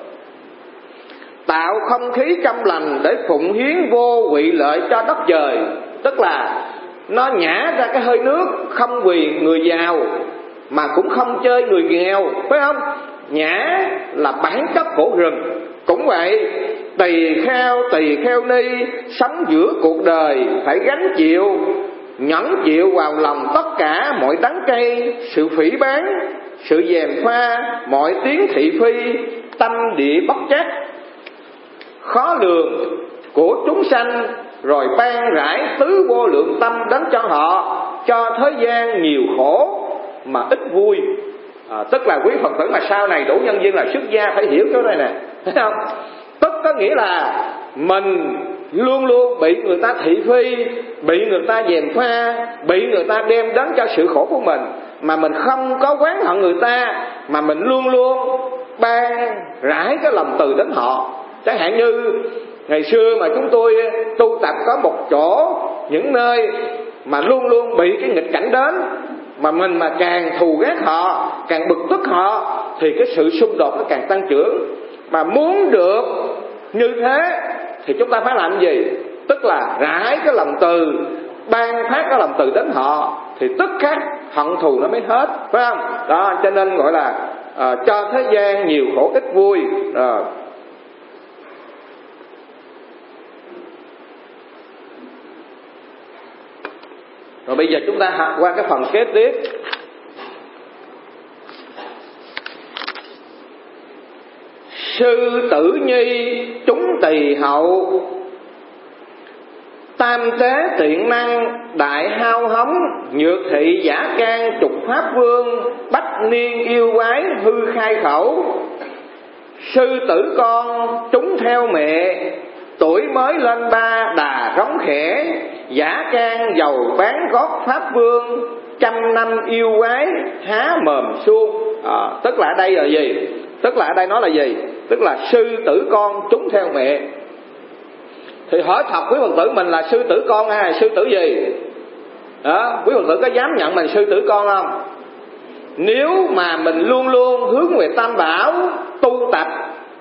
Tạo không khí trong lành để phụng hiến vô quỵ lợi cho đất trời, tức là nó nhả ra cái hơi nước không vì người giàu mà cũng không chơi người nghèo, phải không? Nhã là bản chất của rừng. Cũng vậy, tỳ kheo tỳ kheo ni sống giữa cuộc đời phải gánh chịu, nhẫn chịu vào lòng tất cả mọi đắng cay, sự phỉ báng, sự gièm pha, mọi tiếng thị phi, tâm địa bất trắc, khó lường của chúng sanh, rồi ban rải tứ vô lượng tâm đến cho họ, cho thế gian nhiều khổ mà ít vui. À, tức là quý Phật tử mà sau này đủ nhân duyên là xuất gia phải hiểu cái này nè, thấy không? Tức có nghĩa là mình luôn luôn bị người ta thị phi, bị người ta gièm pha, bị người ta đem đến cho sự khổ của mình, mà mình không có oán hận người ta, mà mình luôn luôn ban rải cái lòng từ đến họ. Chẳng hạn như ngày xưa mà chúng tôi tu tập có một chỗ, những nơi mà luôn luôn bị cái nghịch cảnh đến, mà mình mà càng thù ghét họ, càng bực tức họ, thì cái sự xung đột nó càng tăng trưởng. Mà muốn được như thế thì chúng ta phải làm gì? Tức là rải cái lòng từ, ban phát cái lòng từ đến họ, thì tức khắc hận thù nó mới hết, phải không? Đó, cho nên gọi là à, cho thế gian nhiều khổ ít vui. Rồi Rồi bây giờ chúng ta học qua cái phần kế tiếp. Sư tử nhi chúng tỳ hậu, tam tế tiện năng đại hao hống, nhược thị giả can trục pháp vương, bách niên yêu quái hư khai khẩu. Sư tử con chúng theo mẹ, tuổi mới lên ba đà rống khẽ, giả can giàu bán gót pháp vương, trăm năm yêu quái há mồm suông. À, tức là ở đây là gì? Tức là ở đây nói là gì? Tức là sư tử con chúng theo mẹ. Thì hỏi thật quý Phật tử, mình là sư tử con hay là sư tử gì? Đó, quý Phật tử có dám nhận mình sư tử con không? Nếu mà mình luôn luôn hướng về Tam Bảo tu tập,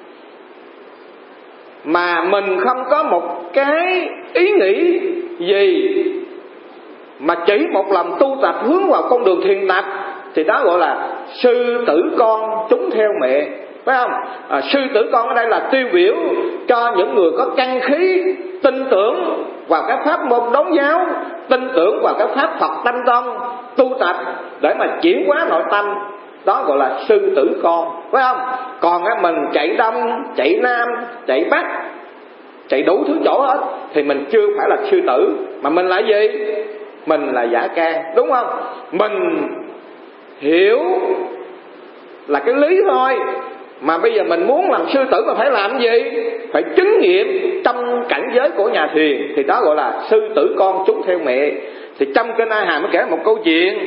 mà mình không có một cái ý nghĩ gì mà chỉ một lòng tu tập hướng vào con đường thiền tập, thì đó gọi là sư tử con chúng theo mẹ, phải không? À, sư tử con ở đây là tiêu biểu cho những người có căn khí tin tưởng vào các pháp môn đón giáo, tin tưởng vào các pháp Phật Tâm Tông, tu tập để mà chuyển hóa nội tâm. Đó gọi là sư tử con, phải không? Còn á, mình chạy đông, chạy nam, chạy bắc, chạy đủ thứ chỗ hết, thì mình chưa phải là sư tử, mà mình là gì? Mình là giả can, đúng không? Mình hiểu là cái lý thôi, mà bây giờ mình muốn làm sư tử mà phải làm gì? Phải chứng nghiệm trong cảnh giới của nhà thiền, thì đó gọi là sư tử con chúng theo mẹ. Thì trong Kinh A Hàm mới kể một câu chuyện.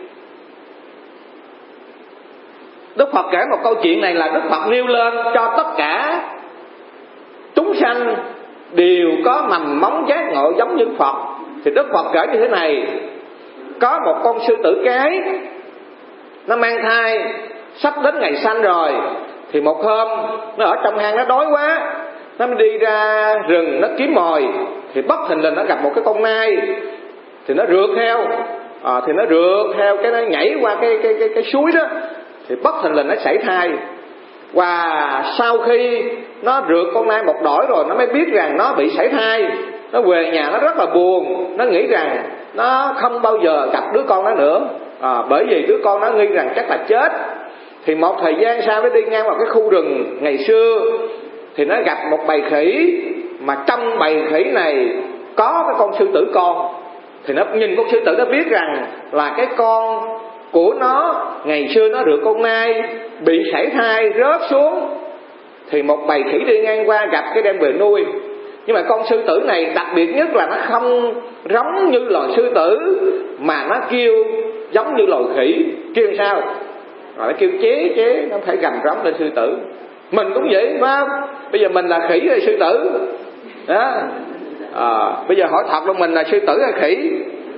Đức Phật kể một câu chuyện này là Đức Phật nêu lên cho tất cả chúng sanh đều có mầm móng giác ngộ giống như Phật. Thì Đức Phật kể như thế này: có một con sư tử cái, nó mang thai, sắp đến ngày sanh rồi. Thì một hôm nó ở trong hang, nó đói quá, nó mới đi ra rừng nó kiếm mồi. Thì bất thình lình nó gặp một cái con nai, thì nó rượt theo, à, thì nó rượt theo cái nó nhảy qua cái cái cái, cái suối đó. Thì bất thình lình nó sảy thai. Và sau khi nó rượt con nai một đỗi rồi, nó mới biết rằng nó bị sảy thai. Nó về nhà nó rất là buồn, nó nghĩ rằng nó không bao giờ gặp đứa con nó nữa, à, bởi vì đứa con nó nghi rằng chắc là chết. Thì một thời gian sau nó đi ngang vào cái khu rừng ngày xưa, thì nó gặp một bầy khỉ, mà trong bầy khỉ này có cái con sư tử con. Thì nó nhìn con sư tử, nó biết rằng là cái con của nó ngày xưa nó rượt con nai, bị sảy thai rớt xuống. Thì một bầy khỉ đi ngang qua gặp cái đem về nuôi. Nhưng mà con sư tử này đặc biệt nhất là nó không giống như loài sư tử, mà nó kêu giống như loài khỉ. Kêu sao? Rồi nó kêu chế chế, nó phải gầm rống lên sư tử. Mình cũng vậy phải không? Bây giờ mình là khỉ hay sư tử đó. À, bây giờ hỏi thật là mình là sư tử hay khỉ?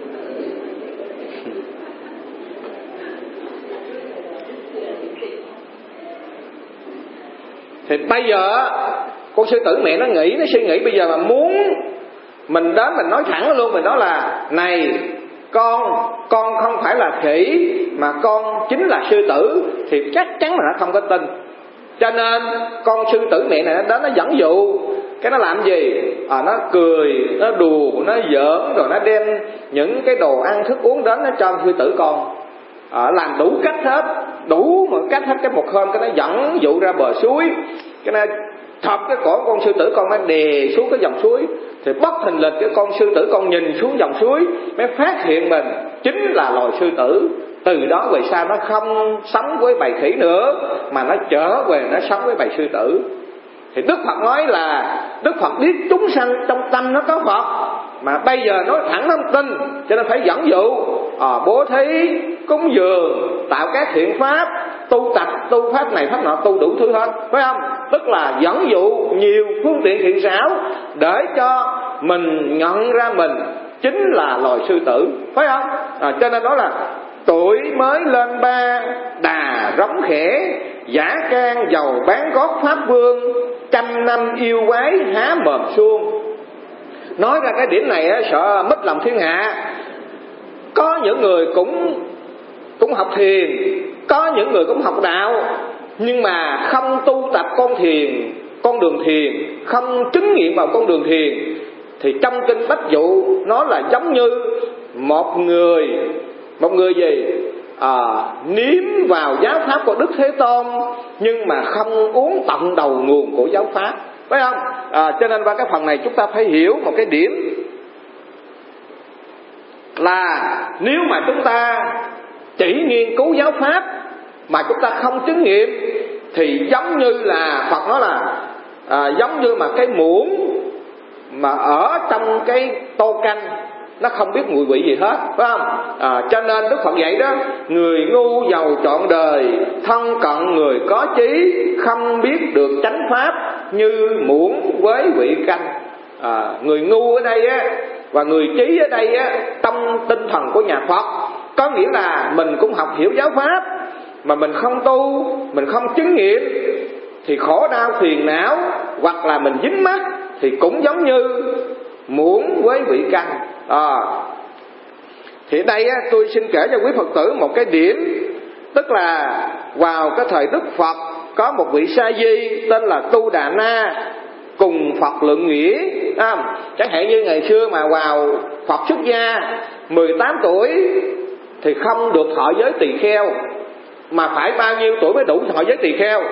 Thì bây giờ con sư tử mẹ nó nghĩ, nó suy nghĩ bây giờ mà muốn mình đến mình nói thẳng luôn, mình nói là này con, con không phải là khỉ mà con chính là sư tử, thì chắc chắn là nó không có tin. Cho nên con sư tử mẹ này nó đến nó dẫn dụ, cái nó làm gì? À, nó cười, nó đùa, nó giỡn, rồi nó đem những cái đồ ăn thức uống đến nó cho sư tử con. À, làm đủ cách hết, đủ mọi cách hết. Cái một hôm cái nó dẫn dụ ra bờ suối, cái nó thọc cái cổ con sư tử con, nó đè xuống cái dòng suối. Thì bất thình lình cái con sư tử con nhìn xuống dòng suối mới phát hiện mình chính là loài sư tử. Từ đó về sau nó không sống với bầy khỉ nữa, mà nó trở về nó sống với bầy sư tử. Thì Đức Phật nói là Đức Phật biết chúng sanh trong tâm nó có Phật, mà bây giờ nói thẳng nó không tin, cho nên phải dẫn dụ, à, bố thí, cúng dường, tạo các thiện pháp, tu tập, tu pháp này pháp nọ, tu đủ thứ hết, phải không? Tức là dẫn dụ nhiều phương tiện thiện xảo để cho mình nhận ra mình chính là loài sư tử, phải không? À, cho nên đó là tuổi mới lên ba đà rống khẽ, giả can giàu bán gót pháp vương, trăm năm yêu quái há mồm suông. Nói ra cái điểm này á, sợ mất lòng thiên hạ. Có những người cũng cũng học thiền, có những người cũng học đạo, nhưng mà không tu tập con thiền, con đường thiền, không chứng nghiệm vào con đường thiền. Thì trong kinh Bách Dụ nó là giống như một người một người gì à, nếm vào giáo pháp của Đức Thế Tôn, nhưng mà không uống tận đầu nguồn của giáo pháp, phải không? À, cho nên qua cái phần này chúng ta phải hiểu một cái điểm là nếu mà chúng ta chỉ nghiên cứu giáo pháp mà chúng ta không chứng nghiệm, thì giống như là Phật nói là à, giống như mà cái muỗng mà ở trong cái tô canh, nó không biết mùi vị gì hết, phải không? À, cho nên Đức Phật dạy đó, người ngu giàu trọn đời, thân cận người có trí, không biết được chánh pháp, như muỗng với vị canh. À, người ngu ở đây á và người trí ở đây á, trong tinh thần của nhà Phật có nghĩa là mình cũng học hiểu giáo pháp mà mình không tu, mình không chứng nghiệm, thì khổ đau phiền não hoặc là mình dính mắc thì cũng giống như muỗng với vị canh. À, thì đây á, tôi xin kể cho quý Phật tử một cái điểm, tức là vào cái thời Đức Phật có một vị sa di tên là Tu Đà Na cùng Phật luận nghĩa. À, chẳng hạn như ngày xưa mà vào Phật xuất gia mười tám tuổi thì không được thọ giới tỳ kheo, mà phải bao nhiêu tuổi mới đủ thọ giới tỳ kheo?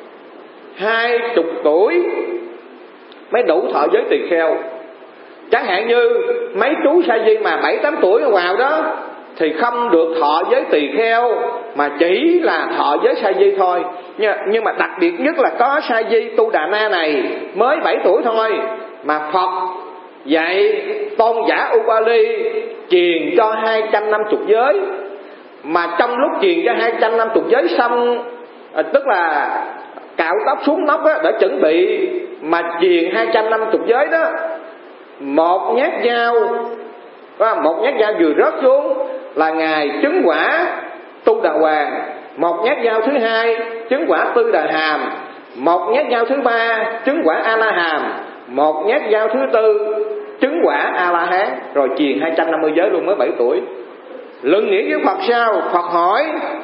Hai chục tuổi mới đủ thọ giới tỳ kheo. Chẳng hạn như mấy chú sa di mà bảy tám tuổi vào đó thì không được thọ giới tỳ kheo, mà chỉ là thọ giới sa di thôi. Nhưng mà đặc biệt nhất là có sa di Tu Đà Na này mới bảy tuổi thôi, mà Phật dạy tôn giả Upali truyền cho hai trăm năm mươi giới. Mà trong lúc truyền cho hai trăm năm mươi giới xong, tức là cạo tóc xuống nóc á, để chuẩn bị mà truyền hai trăm năm mươi giới đó, một nhát dao, một nhát dao vừa rớt xuống là ngài chứng quả Tu Đà Hoàng, một nhát dao thứ hai chứng quả Tư Đà Hàm, một nhát dao thứ ba chứng quả A La Hàm, một nhát dao thứ tư chứng quả A La Hán, rồi truyền hai trăm năm mươi giới luôn mới bảy tuổi. Luận nghĩa với Phật sao? Phật hỏi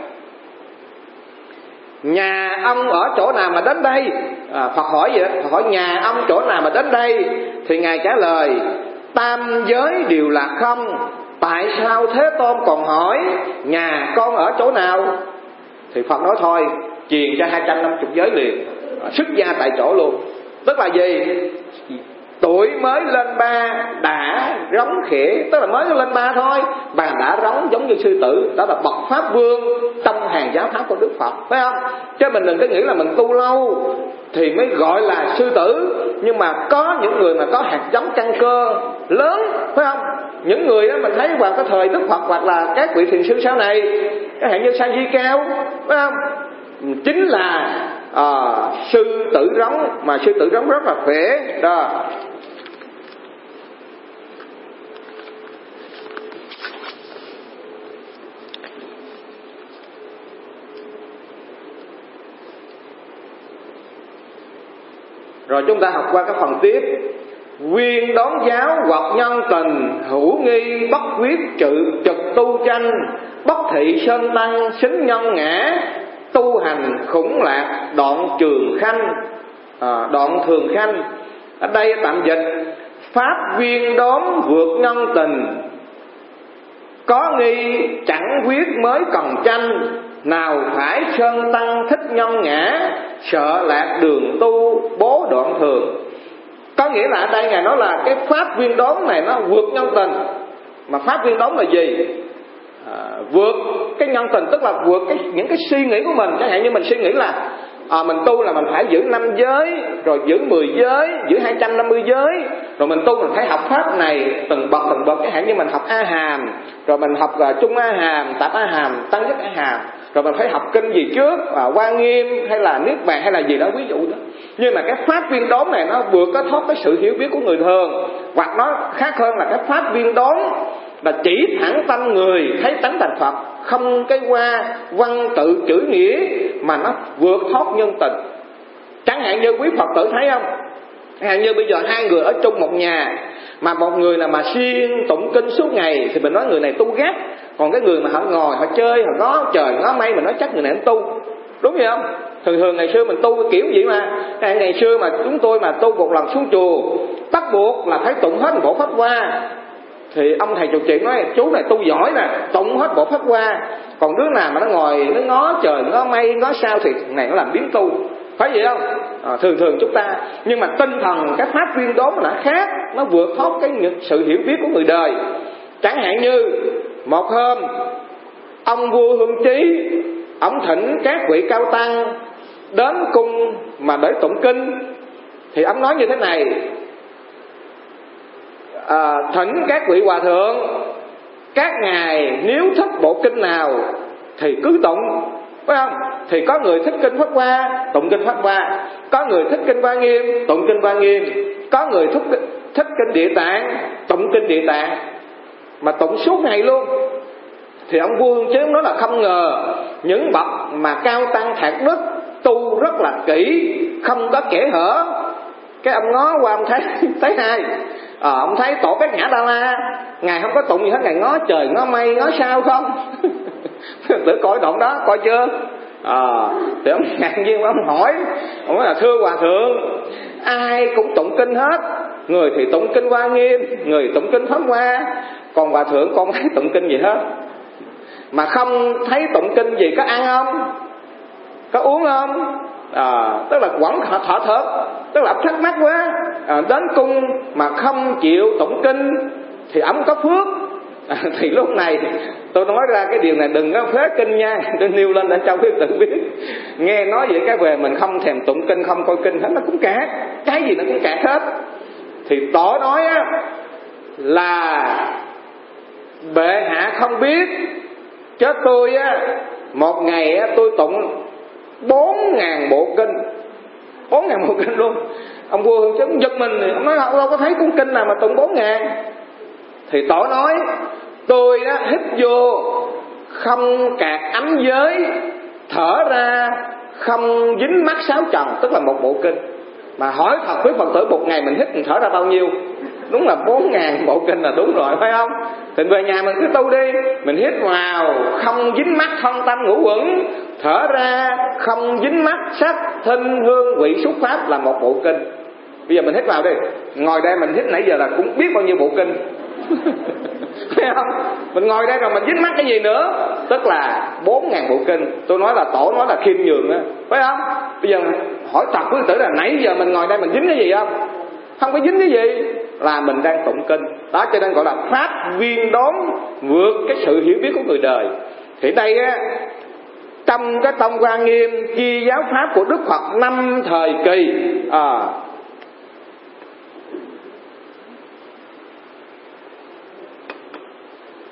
nhà ông ở chỗ nào mà đến đây? À, Phật hỏi vậy, Phật hỏi nhà ông chỗ nào mà đến đây? Thì ngài trả lời tam giới đều là không, tại sao Thế Tôn còn hỏi nhà con ở chỗ nào? Thì Phật nói thôi, truyền cho hai trăm năm mươi giới liền, à, xuất gia tại chỗ luôn. Tức là gì? Tuổi mới lên ba đã rống khẽ, tức là mới lên ba thôi bà đã rống giống như sư tử. Đó là bậc pháp vương trong hàng giáo pháp của Đức Phật, phải không? Chứ mình đừng có nghĩ là mình tu lâu thì mới gọi là sư tử. Nhưng mà có những người mà có hạt giống căn cơ lớn, phải không? những người đó mình thấy vào cái thời Đức Phật hoặc là các vị thiền sư sau này, cái hạn như Sa Di Cao, phải không? Chính là à, sư tử rống, mà sư tử rống rất là khỏe đó. Rồi chúng ta học qua cái phần tiếp. Viên đón giáo hoặc nhân tình, hữu nghi bất quyết trự trực tu tranh, bất thị sơn tăng xính nhân ngã, tu hành khủng lạc đoạn trường khanh, à, đoạn thường khanh. Ở đây tạm dịch: pháp viên đón vượt nhân tình, có nghi chẳng quyết mới cần tranh, nào phải sơn tăng thích nhân ngã, sợ lạc đường tu bố đoạn thường. Có nghĩa là ở đây Ngài nói là cái pháp viên đón này nó vượt nhân tình. Mà pháp viên đón là gì? À, vượt cái nhân tình tức là vượt cái, những cái suy nghĩ của mình. Chẳng hạn như mình suy nghĩ là à, mình tu là mình phải giữ năm giới, rồi giữ mười giới, giữ hai trăm năm mươi giới, rồi mình tu mình phải học pháp này từng bậc từng bậc. Chẳng hạn như mình học A Hàm, rồi mình học uh, Trung A Hàm, Tạp A Hàm, Tăng Nhất A Hàm, rồi mình phải học kinh gì trước, à, Hoa Nghiêm hay là Niết Bàn hay là gì đó, ví dụ đó. Nhưng mà cái pháp viên đón này nó vượt có thoát cái sự hiểu biết của người thường, hoặc nó khác hơn là cái pháp viên đón là chỉ thẳng tâm người thấy tánh thành Phật, không cái qua văn tự chữ nghĩa, mà nó vượt thoát nhân tình. Chẳng hạn như quý Phật tử thấy không, chẳng hạn như bây giờ hai người ở chung một nhà, mà một người là mà siêng tụng kinh suốt ngày thì mình nói người này tu gắt, còn cái người mà họ ngồi họ chơi họ ngó trời ngó mây mình nói chắc người này không tu, đúng vậy không? Thường thường ngày xưa mình tu kiểu gì mà ngày xưa mà chúng tôi mà tu một lần xuống chùa bắt buộc là phải tụng hết một bộ pháp hoa. Thì ông thầy trò chuyện nói chú này tu giỏi nè, tụng hết bộ pháp hoa. Còn đứa nào mà nó ngồi nó ngó trời ngó mây ngó sao thì này nó làm biến tu, phải vậy không? À, thường thường chúng ta, nhưng mà tinh thần cái pháp viên đốn là khác, nó vượt thoát cái sự hiểu biết của người đời. Chẳng hạn như một hôm ông vua Hương Trí ông thỉnh các vị cao tăng đến cung mà để tụng kinh, thì ông nói như thế này: à, thỉnh các vị hòa thượng, các ngài nếu thích bộ kinh nào thì cứ tụng, phải không? Thì có người thích kinh Pháp Hoa, tụng kinh Pháp Hoa; có người thích kinh Hoa Nghiêm, tụng kinh Hoa Nghiêm; có người thích, thích kinh Địa Tạng, tụng kinh Địa Tạng, mà tụng suốt ngày luôn. Thì ông vua Hương Trí nói là không ngờ những bậc mà cao tăng thạc đức tu rất là kỹ, không có kẽ hở. Cái ông ngó qua ông thấy thấy hai, à, ông thấy tổ Bát Nhã Đa La ngài không có tụng gì hết, ngài ngó trời ngó mây ngó sao không. Tự coi đoạn đó coi chưa? À, thì ông ngạc nhiên ông hỏi, ông nói là thưa hòa thượng, ai cũng tụng kinh hết, người thì tụng kinh Hoa Nghiêm, người tụng kinh Pháp Hoa, còn hòa thượng con thấy tụng kinh gì hết. Mà không thấy tụng kinh gì, có ăn không, có uống không? À, tức là quẩn thọ thọ thớt, tức là thắc mắc quá. À, đến cung mà không chịu tụng kinh thì ổng có phước. À, thì lúc này tôi nói ra cái điều này đừng có phế kinh nha, tôi nêu lên để cho quý tự biết. Nghe nói vậy cái về mình không thèm tụng kinh, không coi kinh hết, nó cũng cạt, cái gì nó cũng cạt hết. Thì tổ nói á là bệ hạ không biết, chứ tôi á một ngày á tôi tụng bốn ngàn bộ kinh, bốn ngàn bộ kinh luôn. Ông vua Hương Trí giật mình, ông nói ông đâu có thấy cuốn kinh nào mà tụng bốn ngàn. Thì tổ nói tôi á hít vô không cạt ấm giới, thở ra không dính mắc sáu trần, tức là một bộ kinh. Mà hỏi thật với Phật tử, một ngày mình hít mình thở ra bao nhiêu? Đúng là bốn ngàn bộ kinh là đúng rồi, phải không? Thì về nhà mình cứ tu đi, mình hít vào không dính mắc thân tâm ngũ quẩn, thở ra không dính mắc sắc thinh hương vị xúc pháp là một bộ kinh. Bây giờ mình hít vào đi, ngồi đây mình hít nãy giờ là cũng biết bao nhiêu bộ kinh. Thấy không? Mình ngồi đây rồi mình dính mắc cái gì nữa? Tức là bốn ngàn bộ kinh. Tôi nói là tổ nói là khiêm nhường đó, phải không? Bây giờ hỏi thật quý tử là nãy giờ mình ngồi đây mình dính cái gì không? Không có dính cái gì, là mình đang tụng kinh. Đó cho nên gọi là pháp viên đón vượt cái sự hiểu biết của người đời. Thì đây á, trong cái tông Hoa Nghiêm chia giáo pháp của Đức Phật năm thời kỳ. À,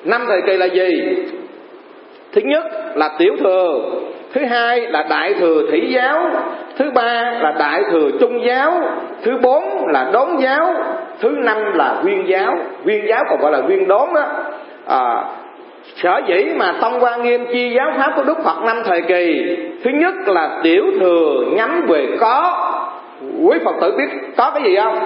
Năm thời kỳ là gì? Thứ nhất là tiểu thừa, thứ hai là đại thừa thủy giáo, thứ ba là đại thừa trung giáo, thứ bốn là đốn giáo, thứ năm là nguyên giáo. Nguyên giáo còn gọi là nguyên đốn đó. À, sở dĩ mà Tông Hoa Nghiêm chia giáo pháp của Đức Phật năm thời kỳ, thứ nhất là tiểu thừa nhắm về có. Quý Phật tử biết có cái gì không?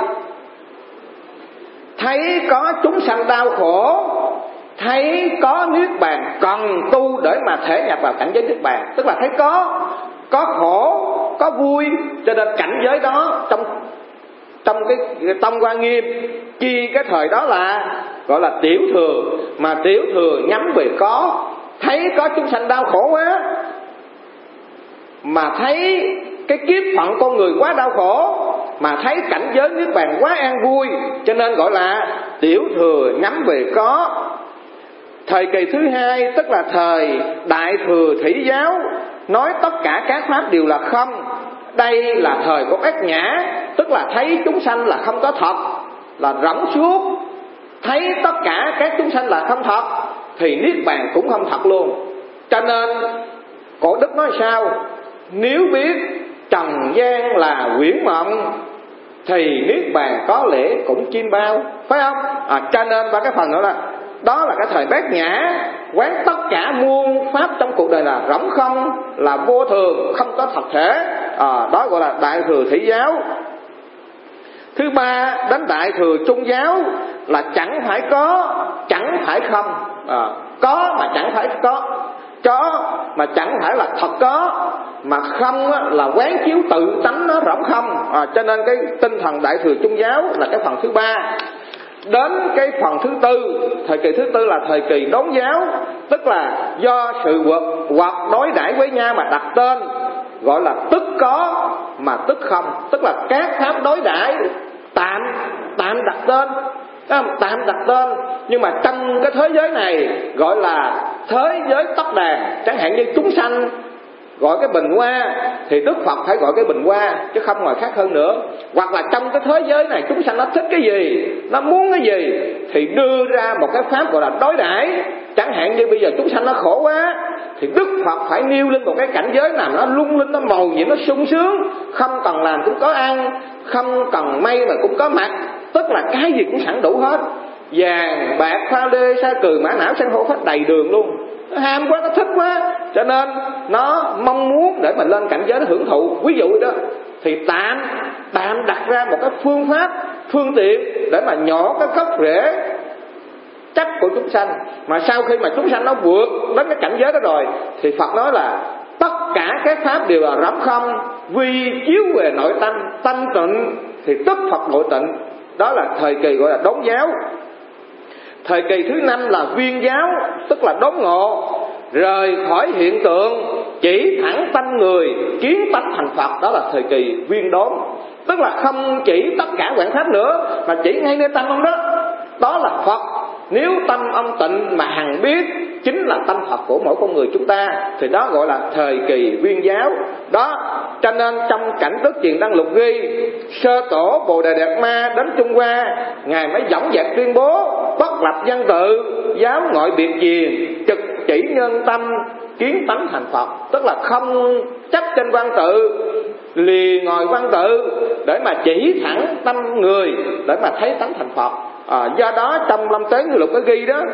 Thấy có chúng sanh đau khổ, thấy có niết bàn cần tu để mà thể nhập vào cảnh giới niết bàn. Tức là thấy có có khổ, có vui, cho nên cảnh giới đó trong trong cái Tông Hoa Nghiêm chi cái thời đó là gọi là tiểu thừa. Mà tiểu thừa nhắm về có, thấy có chúng sanh đau khổ quá, mà thấy cái kiếp phận con người quá đau khổ, mà thấy cảnh giới niết bàn quá an vui, cho nên gọi là tiểu thừa nhắm về có. Thời kỳ thứ hai tức là thời đại thừa thủy giáo, nói tất cả các pháp đều là không. Đây là thời của Bát Nhã, tức là thấy chúng sanh là không có thật, là rỗng suốt. Thấy tất cả các chúng sanh là không thật thì niết bàn cũng không thật luôn. Cho nên Cổ Đức nói sao? Nếu biết trần gian là huyễn mộng thì niết bàn có lẽ cũng chim bao, phải không? À, cho nên ba cái phần nữa là đó là cái thời Bát Nhã, quán tất cả muôn pháp trong cuộc đời là rỗng không, là vô thường, không có thật thể. À, đó gọi là đại thừa thủy giáo. Thứ ba đến đại thừa trung giáo là chẳng phải có, chẳng phải không. À, có mà chẳng phải có, có mà chẳng phải là thật có, mà không là quán chiếu tự tánh nó rỗng không. À, cho nên cái tinh thần đại thừa trung giáo là cái phần thứ ba. Đến cái phần thứ tư, thời kỳ thứ tư là thời kỳ đốn giáo, tức là do sự hoặc, hoặc đối đãi với nhau mà đặt tên, gọi là tức có mà tức không. Tức là các pháp đối đãi tạm tạm đặt tên, tạm đặt tên, nhưng mà trong cái thế giới này gọi là thế giới tóc đàn. Chẳng hạn như chúng sanh gọi cái bình hoa thì Đức Phật phải gọi cái bình hoa, chứ không ngoài khác hơn nữa. Hoặc là trong cái thế giới này chúng sanh nó thích cái gì, nó muốn cái gì thì đưa ra một cái pháp gọi là đối đãi. Chẳng hạn như bây giờ chúng sanh nó khổ quá thì Đức Phật phải nêu lên một cái cảnh giới nào nó lung linh, nó màu nhiệm, nó sung sướng, không cần làm cũng có ăn, không cần may mà cũng có mặc. Tức là cái gì cũng sẵn đủ hết, vàng bạc pha lê sa cừ mã não san hô hết đầy đường luôn. Nó ham quá, nó thích quá, cho nên nó mong muốn để mình lên cảnh giới nó hưởng thụ. Ví dụ đó thì tạm tạm đặt ra một cái phương pháp, phương tiện để mà nhổ cái gốc rễ chấp của chúng sanh. Mà sau khi mà chúng sanh nó vượt đến cái cảnh giới đó rồi thì Phật nói là tất cả các pháp đều là rỗng không, vì chiếu về nội tâm, tâm tịnh thì tức Phật nội tịnh. Đó là thời kỳ gọi là đốn giáo. Thời kỳ thứ năm là viên giáo, tức là đốn ngộ, rời khỏi hiện tượng, chỉ thẳng tâm người, kiến tánh thành Phật. Đó là thời kỳ viên đốn, tức là không chỉ tất cả quảng pháp nữa, mà chỉ ngay nơi tâm ông đó, đó là Phật. Nếu tâm ông tịnh mà hằng biết chính là tâm Phật của mỗi con người chúng ta, thì đó gọi là thời kỳ viên giáo. Đó, cho nên trong cảnh Đức Truyền Đăng Lục ghi, sơ tổ Bồ Đề Đạt Ma đến Trung Hoa, ngài mới dõng dạc tuyên bố bất lập văn tự, giáo ngoại biệt truyền, trực chỉ nhân tâm, kiến tánh thành Phật. Tức là không chấp trên văn tự, lìa ngồi văn tự để mà chỉ thẳng tâm người để mà thấy tánh thành Phật. À, do đó trong Lâm Tế Ngự Lục có ghi đó,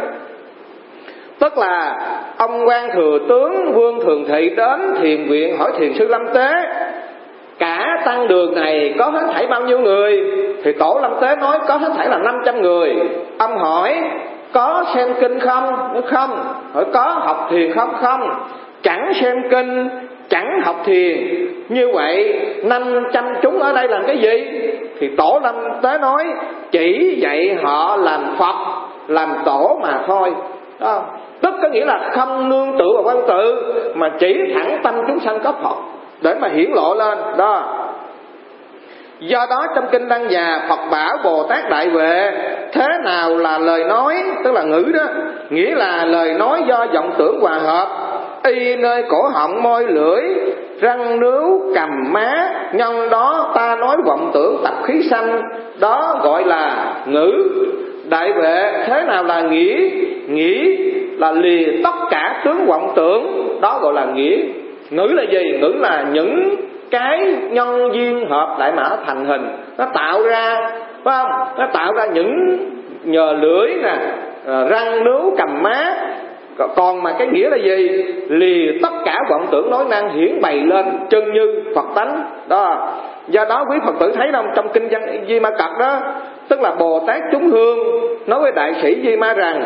tức là ông quan thừa tướng Vương Thường Thị đến thiền viện hỏi thiền sư Lâm Tế, cả tăng đường này có hết thảy bao nhiêu người? Thì tổ Lâm Tế nói có hết thảy là năm trăm người. Ông hỏi có xem kinh không? Nói không. Hỏi có học thiền không? Không. Chẳng xem kinh, chẳng học thiền. Như vậy năm trăm chúng ở đây làm cái gì? Thì tổ Lâm Tế nói chỉ dạy họ làm Phật, làm tổ mà thôi. Đó. Tức có nghĩa là không nương tựa vào văn tự, mà chỉ thẳng tâm chúng sanh có Phật để mà hiển lộ lên. Đó. Do đó trong kinh Đăng Già, Phật bảo Bồ Tát Đại Huệ thế nào là lời nói, tức là ngữ đó, nghĩa là lời nói do vọng tưởng hòa hợp, y nơi cổ họng môi lưỡi, răng nướu cầm má, nhân đó ta nói vọng tưởng tập khí sanh, đó gọi là ngữ. Đại Huệ thế nào là nghĩa? Nghĩa là lìa tất cả tướng vọng tưởng, đó gọi là nghĩa. Ngữ là gì? Ngữ là những cái nhân duyên hợp lại mà nó thành hình, nó tạo ra, phải không? Nó tạo ra những nhờ lưỡi nè, răng nướu cầm má. Còn mà cái nghĩa là gì? Lìa tất cả vọng tưởng nói năng hiển bày lên chân như Phật tánh đó. Do đó quý Phật tử thấy không, trong kinh văn Di Ma Cật đó, tức là Bồ Tát chúng hương nói với đại sĩ Di Ma rằng: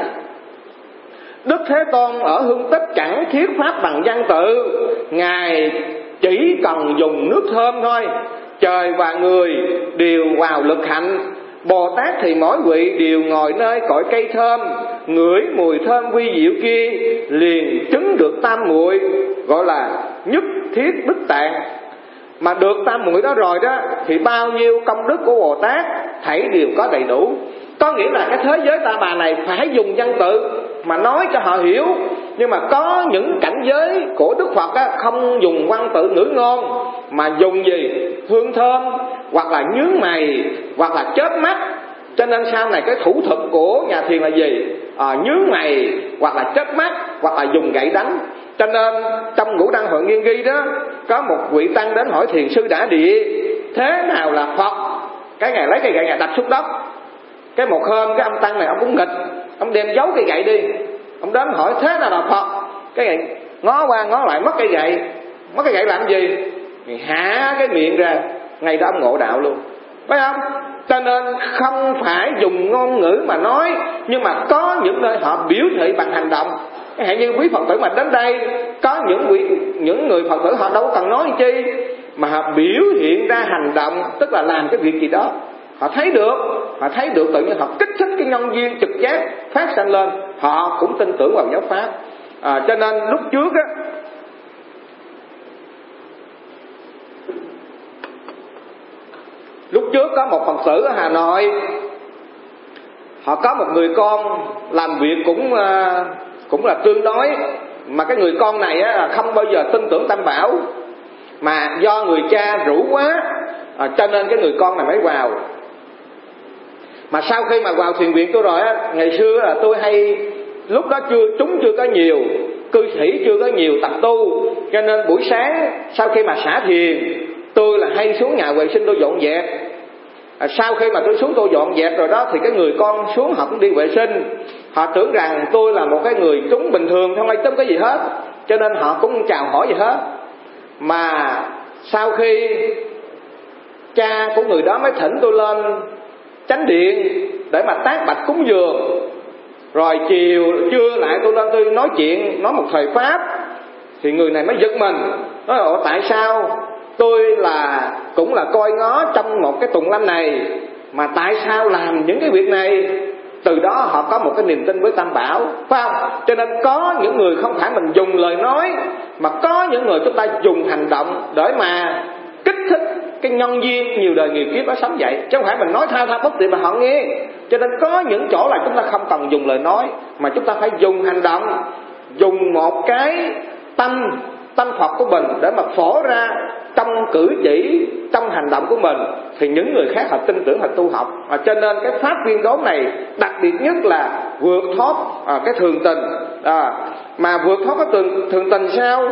Đức Thế Tôn ở hương tích chẳng thiết pháp bằng văn tự, Ngài chỉ cần dùng nước thơm thôi. Trời và người đều vào lực hạnh, Bồ Tát thì mỗi vị đều ngồi nơi cội cây thơm, ngửi mùi thơm vi diệu kia, liền chứng được tam muội, gọi là nhất thiết đức tạng. Mà được tam muội đó rồi đó, thì bao nhiêu công đức của Bồ Tát thảy đều có đầy đủ. Có nghĩa là cái thế giới ta bà này phải dùng văn tự mà nói cho họ hiểu. Nhưng mà có những cảnh giới của Đức Phật á, không dùng văn tự ngữ ngôn, mà dùng gì? Hương thơm, hoặc là nhướng mày, hoặc là chớp mắt. Cho nên sau này cái thủ thuật của nhà thiền là gì? À, nhướng mày, hoặc là chớp mắt, hoặc là dùng gậy đánh. Cho nên trong Ngũ Đăng Hội Nghiên ghi đó, có một vị tăng đến hỏi thiền sư Đã Địa: thế nào là Phật? Cái ngày lấy cây gậy ngày đập xuống đất. Cái một hôm cái ông tăng này ông cũng nghịch, ông đem giấu cây gậy đi. Ông đến hỏi thế nào là Phật? Cái gậy ngó qua ngó lại mất cây gậy. Mất cây gậy làm gì? Hả cái miệng ra. Ngày đó ông ngộ đạo luôn, phải không? Cho nên không phải dùng ngôn ngữ mà nói, nhưng mà có những nơi họ biểu thị bằng hành động. Hãy như quý Phật tử mà đến đây, có những vị, những người Phật tử họ đâu cần nói chi, mà họ biểu hiện ra hành động, tức là làm cái việc gì đó. Họ thấy được, họ thấy được tự nhiên họ kích thích cái nhân duyên trực giác phát sanh lên, họ cũng tin tưởng vào giáo pháp. À, cho nên lúc trước á, lúc trước có một Phật tử ở Hà Nội, họ có một người con làm việc cũng cũng là tương đối, mà cái người con này á không bao giờ tin tưởng Tam Bảo, mà do người cha rủ quá, à, cho nên cái người con này mới vào. Mà sau khi mà vào thiền viện tôi rồi á, ngày xưa là tôi hay, lúc đó chưa chúng chưa có nhiều, cư sĩ chưa có nhiều tập tu, cho nên buổi sáng sau khi mà xả thiền, tôi là hay xuống nhà vệ sinh tôi dọn dẹp. À, sau khi mà tôi xuống tôi dọn dẹp rồi đó, thì cái người con xuống họ cũng đi vệ sinh. Họ tưởng rằng tôi là một cái người chúng bình thường, không ai tính cái gì hết, cho nên họ cũng chào hỏi gì hết. Mà sau khi cha của người đó mới thỉnh tôi lên chánh điện để mà tác bạch cúng dường, rồi chiều trưa lại tôi lên tôi nói chuyện, nói một thời pháp, thì người này mới giật mình, nói: ồ, tại sao tôi là cũng là coi ngó trong một cái tùng lâm này, mà tại sao làm những cái việc này? Từ đó họ có một cái niềm tin với Tam Bảo, phải không? Cho nên có những người không phải mình dùng lời nói, mà có những người chúng ta dùng hành động để mà kích thích cái nhân duyên nhiều đời nhiều kiếp nó sống vậy, chứ không phải mình nói tha tha bất tuyệt mà họ nghe. Cho nên có những chỗ là chúng ta không cần dùng lời nói, mà chúng ta phải dùng hành động, dùng một cái tâm tâm Phật của mình để mà phổ ra trong cử chỉ, trong hành động của mình, thì những người khác họ tin tưởng, họ tu học. À, cho nên cái pháp viên đốn này đặc biệt nhất là vượt thoát à, cái thường tình. À, mà vượt thoát cái thường, thường tình sao?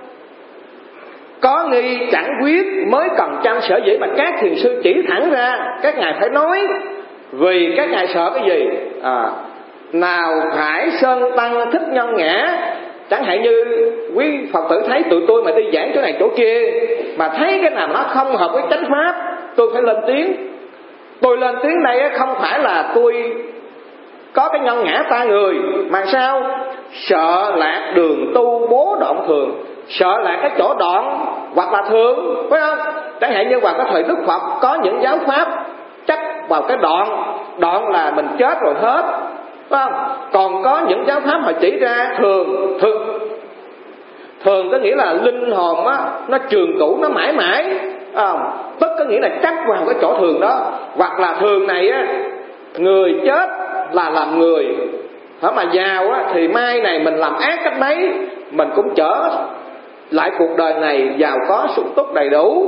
Có nghi chẳng quyết mới cần chăng, sở dĩ mà các thiền sư chỉ thẳng ra các ngài phải nói, vì các ngài sợ cái gì? À, nào phải sơn tăng thích nhân ngã. Chẳng hạn như quý Phật tử thấy tụi tôi mà đi giảng chỗ này chỗ kia, mà thấy cái nào nó không hợp với chánh pháp, tôi phải lên tiếng. Tôi lên tiếng đây không phải là tôi có cái nhân ngã ta người, mà sao? Sợ lạc đường tu bố đoạn thường, sợ lạc cái chỗ đoạn hoặc là thường, phải không? Chẳng hạn như vào cái thời Đức Phật có những giáo pháp chấp vào cái đoạn, đoạn là mình chết rồi hết, phải không? Còn có những giáo pháp họ chỉ ra thường, thường thường có nghĩa là linh hồn á, nó trường cũ, nó mãi mãi, à, tức có nghĩa là chắc vào cái chỗ thường đó. Hoặc là thường này á, người chết là làm người, hả, mà giàu á thì mai này mình làm ác cách mấy mình cũng trở lại cuộc đời này giàu có sung túc đầy đủ.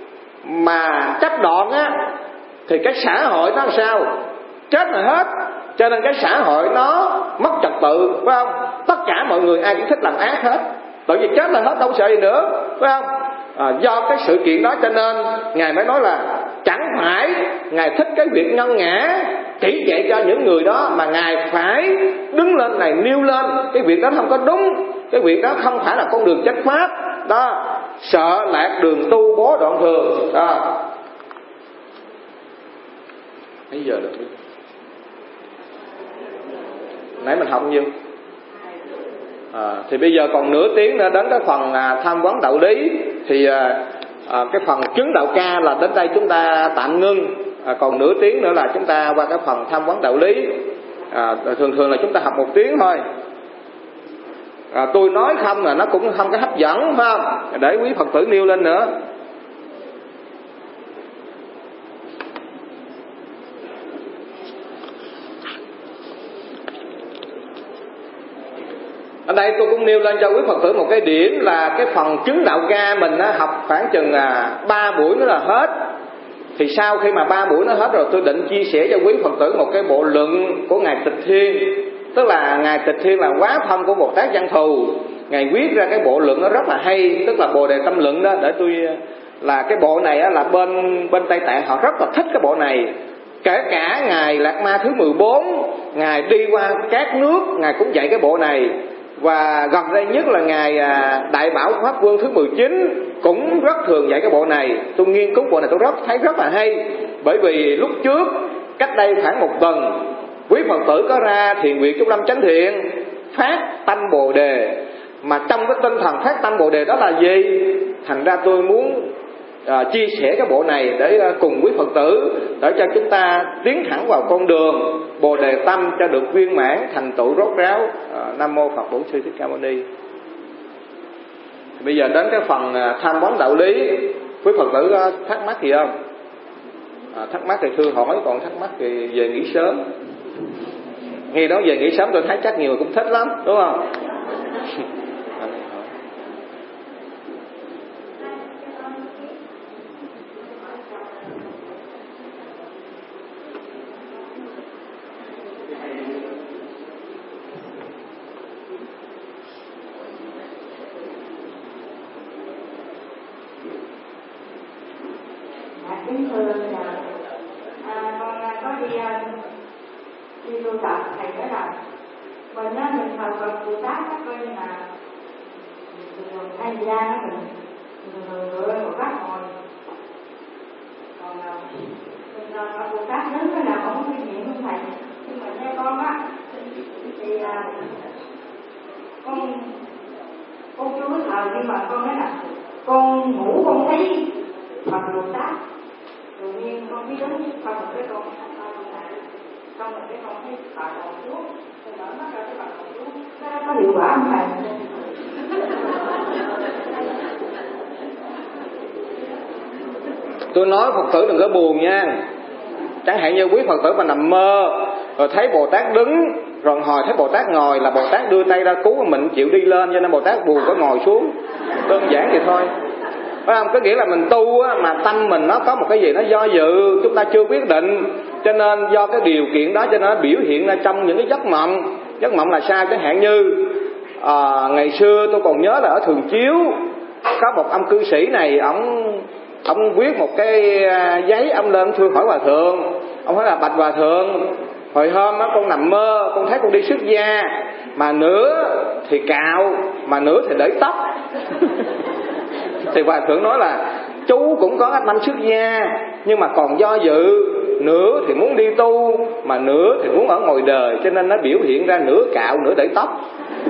Mà chấp đoạn á thì cái xã hội nó làm sao? Chết là hết, Cho nên cái xã hội nó mất trật tự, phải không? Tất cả mọi người ai cũng thích làm ác hết, tại vì chết là hết đâu sợ gì nữa, phải không? À, do cái sự kiện đó cho nên Ngài mới nói là chẳng phải Ngài thích cái việc nhân ngã chỉ dạy cho những người đó, mà Ngài phải đứng lên này nêu lên cái việc đó không có đúng, cái việc đó không phải là con đường chánh pháp đó, sợ lạc đường tu bố đoạn thường đó. Bây giờ được nãy mình học nhiêu à, thì bây giờ còn nửa tiếng nữa đến cái phần à, tham vấn đạo lý. Thì à, à, cái phần chứng đạo ca là đến đây chúng ta tạm ngưng, à, còn nửa tiếng nữa là chúng ta qua cái phần tham vấn đạo lý. à, thường thường là chúng ta học một tiếng thôi. à, tôi nói không là nó cũng không có hấp dẫn, phải không? Để quý Phật tử nêu lên nữa. Ở đây tôi cũng nêu lên cho quý Phật tử một cái điểm là cái phần chứng đạo ca mình á, học khoảng chừng à, ba buổi nữa là hết. Thì sau khi mà ba buổi nó hết rồi, tôi định chia sẻ cho quý Phật tử một cái bộ luận của Ngài Tịch Thiên. Tức là Ngài Tịch Thiên là quá thân của Bồ Tát Văn Thù, Ngài viết ra cái bộ luận nó rất là hay, tức là Bồ Đề Tâm Luận đó. Để tôi là cái bộ này á, là bên bên Tây Tạng họ rất là thích cái bộ này. Kể cả Ngài Lạt Ma thứ mười bốn, Ngài đi qua các nước, Ngài cũng dạy cái bộ này. Và gần đây nhất là Ngài Đại Bảo Pháp Vương thứ mười chín cũng rất thường dạy cái bộ này. Tôi nghiên cứu bộ này tôi rất thấy rất là hay. Bởi vì lúc trước, cách đây khoảng một tuần, quý Phật tử có ra thiền viện Trúc Lâm Chánh Thiện phát tâm Bồ Đề. Mà trong cái tinh thần phát tâm Bồ Đề đó là gì? Thành ra tôi muốn à, chia sẻ cái bộ này để à, cùng quý Phật tử, để cho chúng ta tiến thẳng vào con đường Bồ Đề tâm cho được viên mãn thành tựu rốt ráo. à, Nam mô Phật Bổn Sư Thích Ca Mâu Ni. Bây giờ đến cái phần à, tham vấn đạo lý. Quý Phật tử à, thắc mắc gì không? À, thắc mắc thì thưa hỏi, còn thắc mắc thì về nghỉ sớm. Nghe đó về nghỉ sớm tôi thấy chắc nhiều người cũng thích lắm, đúng không? Kính thưa là à, con có đi đi tu tập, thầy nói là mình á, mình thờ Phật Bồ Tát á, coi như là thường hay ra á, mình mình thường dựa lên Bồ Tát ngồi, còn mình thờ Phật Bồ Tát đứng cái nào không có kinh nghiệm không thầy. Nhưng mà theo con á thì là con con chưa có thờ, nhưng mà con nói là con ngủ con thấy Phật Bồ Tát. Tự nhiên con biết đến Phật một cái con lại, xong rồi cái con thấy Phật còn xuống, rồi mở mắt ra cái Phật còn xuống, nó có hiệu quả không thầy? Tôi nói Phật tử đừng có buồn nha. Chẳng hạn như quý Phật tử mà nằm mơ rồi thấy Bồ Tát đứng, rồi hồi thấy Bồ Tát ngồi là Bồ Tát đưa tay ra cứu mình chịu đi lên, cho nên Bồ Tát buồn có ngồi xuống. Đơn giản vậy thôi. Phải không? Có nghĩa là mình tu á, mà tâm mình nó có một cái gì nó do dự, chúng ta chưa quyết định, cho nên do cái điều kiện đó cho nên nó biểu hiện ra trong những cái giấc mộng. Giấc mộng là sao? Chẳng hạn như à, ngày xưa tôi còn nhớ là ở Thường Chiếu có một ông cư sĩ này, ông ông viết một cái giấy, ông lên thưa hỏi hòa thượng. Ông nói là bạch hòa thượng, hồi hôm á con nằm mơ con thấy con đi xuất gia, mà nửa thì cạo mà nửa thì để tóc. Thì hòa thượng nói là chú cũng có tâm xuất gia, nhưng mà còn do dự, nửa thì muốn đi tu mà nửa thì muốn ở ngoài đời, cho nên nó biểu hiện ra nửa cạo nửa để tóc.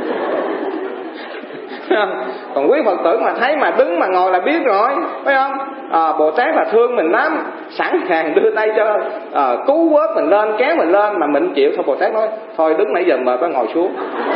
Còn quý Phật tử mà thấy mà đứng mà ngồi là biết rồi, phải không? À, Bồ Tát là thương mình lắm, sẵn sàng đưa tay cho à, cứu vớt mình lên, kéo mình lên, mà mình chịu. Thôi Bồ Tát nói thôi đứng nãy giờ mời phải ngồi xuống.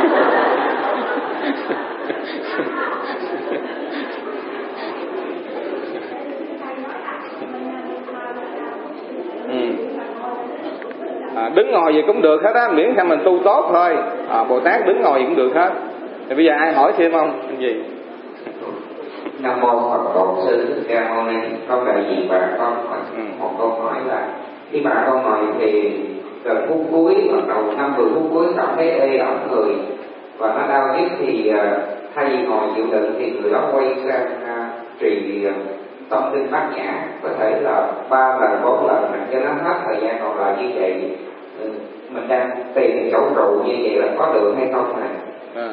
Ừ. À, đứng ngồi gì cũng được hết á, miễn sao mình tu tốt thôi. À, Bồ Tát đứng ngồi gì cũng được hết. Thì bây giờ ai hỏi thêm không? Cái gì? Nam mô Phật Bổn Sư Thích Ca Mâu Ni. Con đại diện bà con hỏi ừ. một câu hỏi là khi bà con ngồi thiền gần phút cuối, bắt đầu năm mười phút cuối cảm thấy ê ẩm người và nó đau nhất thì uh, thay vì ngồi chịu đựng thì người đó quay sang uh, trì uh, tâm kinh bát nhã, có thể là ba lần bốn lần mình cho nó hết thời gian còn lại như vậy. Ừ, mình đang tìm chỗ trụ như vậy là có được hay không này? À.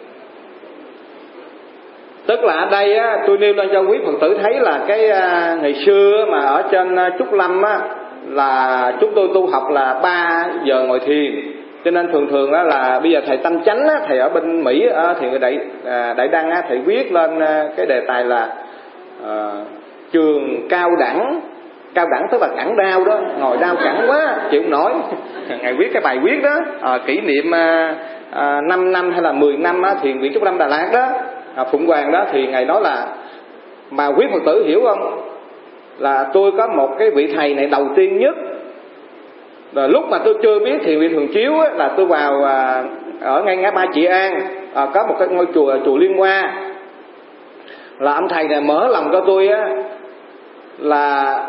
Tức là ở đây á, tôi nêu lên cho quý Phật tử thấy là cái à, ngày xưa mà ở trên à, Trúc Lâm á, là chúng tôi tu học là ba giờ ngồi thiền. Cho nên thường thường đó là bây giờ thầy Tâm Chánh á, thầy ở bên Mỹ á, thì người đại à, đại đăng á, thầy viết lên à, cái đề tài là à, trường cao đẳng. Cao đẳng tức là cẳng đau đó, ngồi đau cẳng quá chịu không nổi. Ngài viết cái bài viết đó à, kỷ niệm à, à, năm năm hay là mười năm á, thiền viện Trúc Lâm Đà Lạt đó, à, Phụng Hoàng đó, thì Ngài nói là mà quý Phật tử hiểu không, là tôi có một cái vị thầy này đầu tiên nhất. Rồi lúc mà tôi chưa biết thiền viện Thường Chiếu á, là tôi vào à, ở ngay ngã ba Trị An à, có một cái ngôi chùa chùa Liên Hoa, là ông thầy này mở lòng cho tôi á, là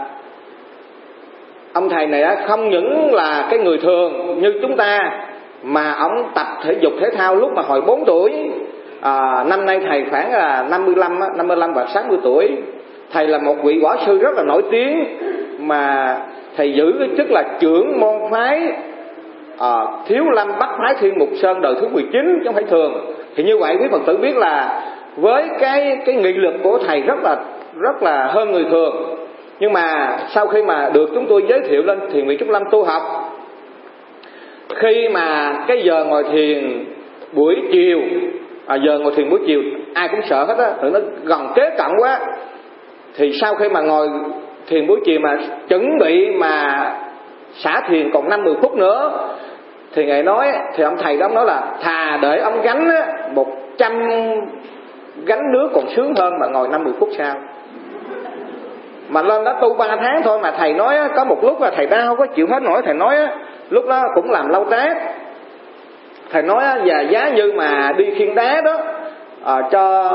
ông thầy này á, không những là cái người thường như chúng ta, mà ông tập thể dục thể thao lúc mà hồi bốn tuổi. À, năm nay thầy khoảng là năm mươi lăm, năm mươi lăm và sáu mươi tuổi. Thầy là một vị võ sư rất là nổi tiếng, mà thầy giữ cái chức là trưởng môn phái à, Thiếu Lâm Bắc Phái Thiên Mục Sơn đời thứ mười chín, chứ không phải thường. Thì như vậy quý Phật tử biết là với cái cái nghị lực của thầy rất là rất là hơn người thường. Nhưng mà sau khi mà được chúng tôi giới thiệu lên thiền viện Trúc Lâm tu học, khi mà cái giờ ngồi thiền buổi chiều, à, giờ ngồi thiền buổi chiều ai cũng sợ hết á, tưởng nó gần kế cận quá. Thì sau khi mà ngồi thiền buổi chiều mà chuẩn bị mà xả thiền còn năm mười phút nữa, thì Ngài nói, thì ông thầy đó nói là thà để ông gánh á, một trăm gánh nước còn sướng hơn mà ngồi năm mười phút sau. Mà lên đó tu ba tháng thôi mà thầy nói á, có một lúc là thầy đau có chịu hết nổi. Thầy nói á, lúc đó cũng làm lâu tác. Thầy nói á, và giá như mà đi khiêng đá đó à, cho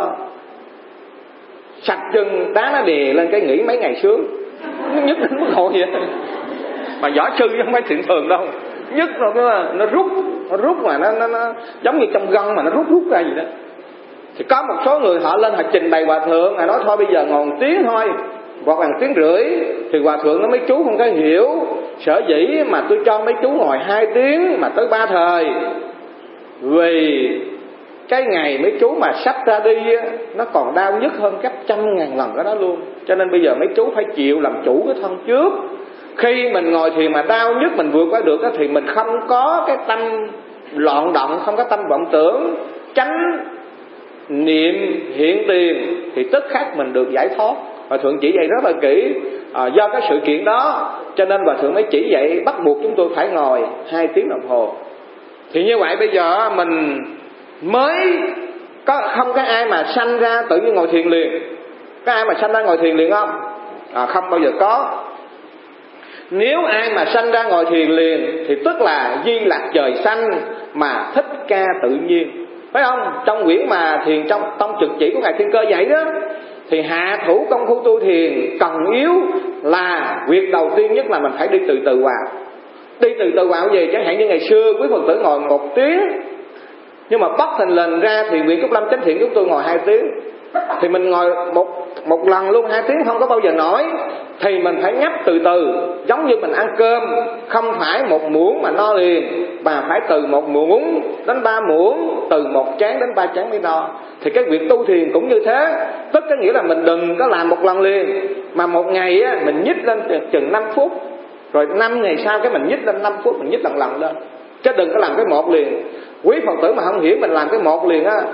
sạch chân đá nó đè lên cái nghỉ mấy ngày sướng. Nó nhức đến mức độ vậy. Mà võ sư chứ không phải thiện thường đâu. Nhức rồi nó, nó rút, nó rút mà nó, nó, nó giống như trong gân mà nó rút rút ra gì đó. Thì có một số người họ lên họ trình bày hòa thượng, họ nói thôi bây giờ ngồi một tiếng thôi, hoặc là một tiếng rưỡi. Thì hòa thượng nó mấy chú không có hiểu, sở dĩ mà tôi cho mấy chú ngồi hai tiếng mà tới ba thời, vì cái ngày mấy chú mà sắp ra đi á, nó còn đau nhức hơn gấp trăm ngàn lần cái đó luôn. Cho nên bây giờ mấy chú phải chịu làm chủ cái thân trước. Khi mình ngồi thiền mà đau nhức mình vượt qua được đó, thì mình không có cái tâm loạn động, không có tâm vọng tưởng, tránh niệm hiện tiền, thì tức khắc mình được giải thoát. Hòa thượng chỉ dạy rất là kỹ. À, do cái sự kiện đó cho nên Hòa thượng mới chỉ dạy bắt buộc chúng tôi phải ngồi hai tiếng đồng hồ. Thì như vậy bây giờ mình mới có, không có ai mà sanh ra tự nhiên ngồi thiền liền. Có ai mà sanh ra ngồi thiền liền không? À, không bao giờ có. Nếu ai mà sanh ra ngồi thiền liền thì tức là Di Lạc trời xanh mà Thích Ca tự nhiên, phải không? Trong quyển mà thiền trong tông trực chỉ của Ngài Thiên Cơ vậy đó, thì hạ thủ công phu tu thiền cần yếu là việc đầu tiên nhất là mình phải đi từ từ vào. Đi từ từ vào gì? Chẳng hạn như ngày xưa quý Phật tử ngồi một tiếng, nhưng mà bất thình lình ra thiền viện Trúc Lâm Chánh Thiện chúng tôi ngồi hai tiếng, thì mình ngồi một một lần luôn hai tiếng không có bao giờ nổi. Thì mình phải nhấp từ từ, giống như mình ăn cơm, không phải một muỗng mà no liền, mà phải từ một muỗng đến ba muỗng, từ một chén đến ba chén mới no. Thì cái việc tu thiền cũng như thế. Tức có nghĩa là mình đừng có làm một lần liền, mà một ngày á, mình nhích lên chừng năm phút, rồi năm ngày sau cái mình nhích lên năm phút, mình nhích lần lần lên, chứ đừng có làm cái một liền. Quý Phật tử mà không hiểu mình làm cái một liền á,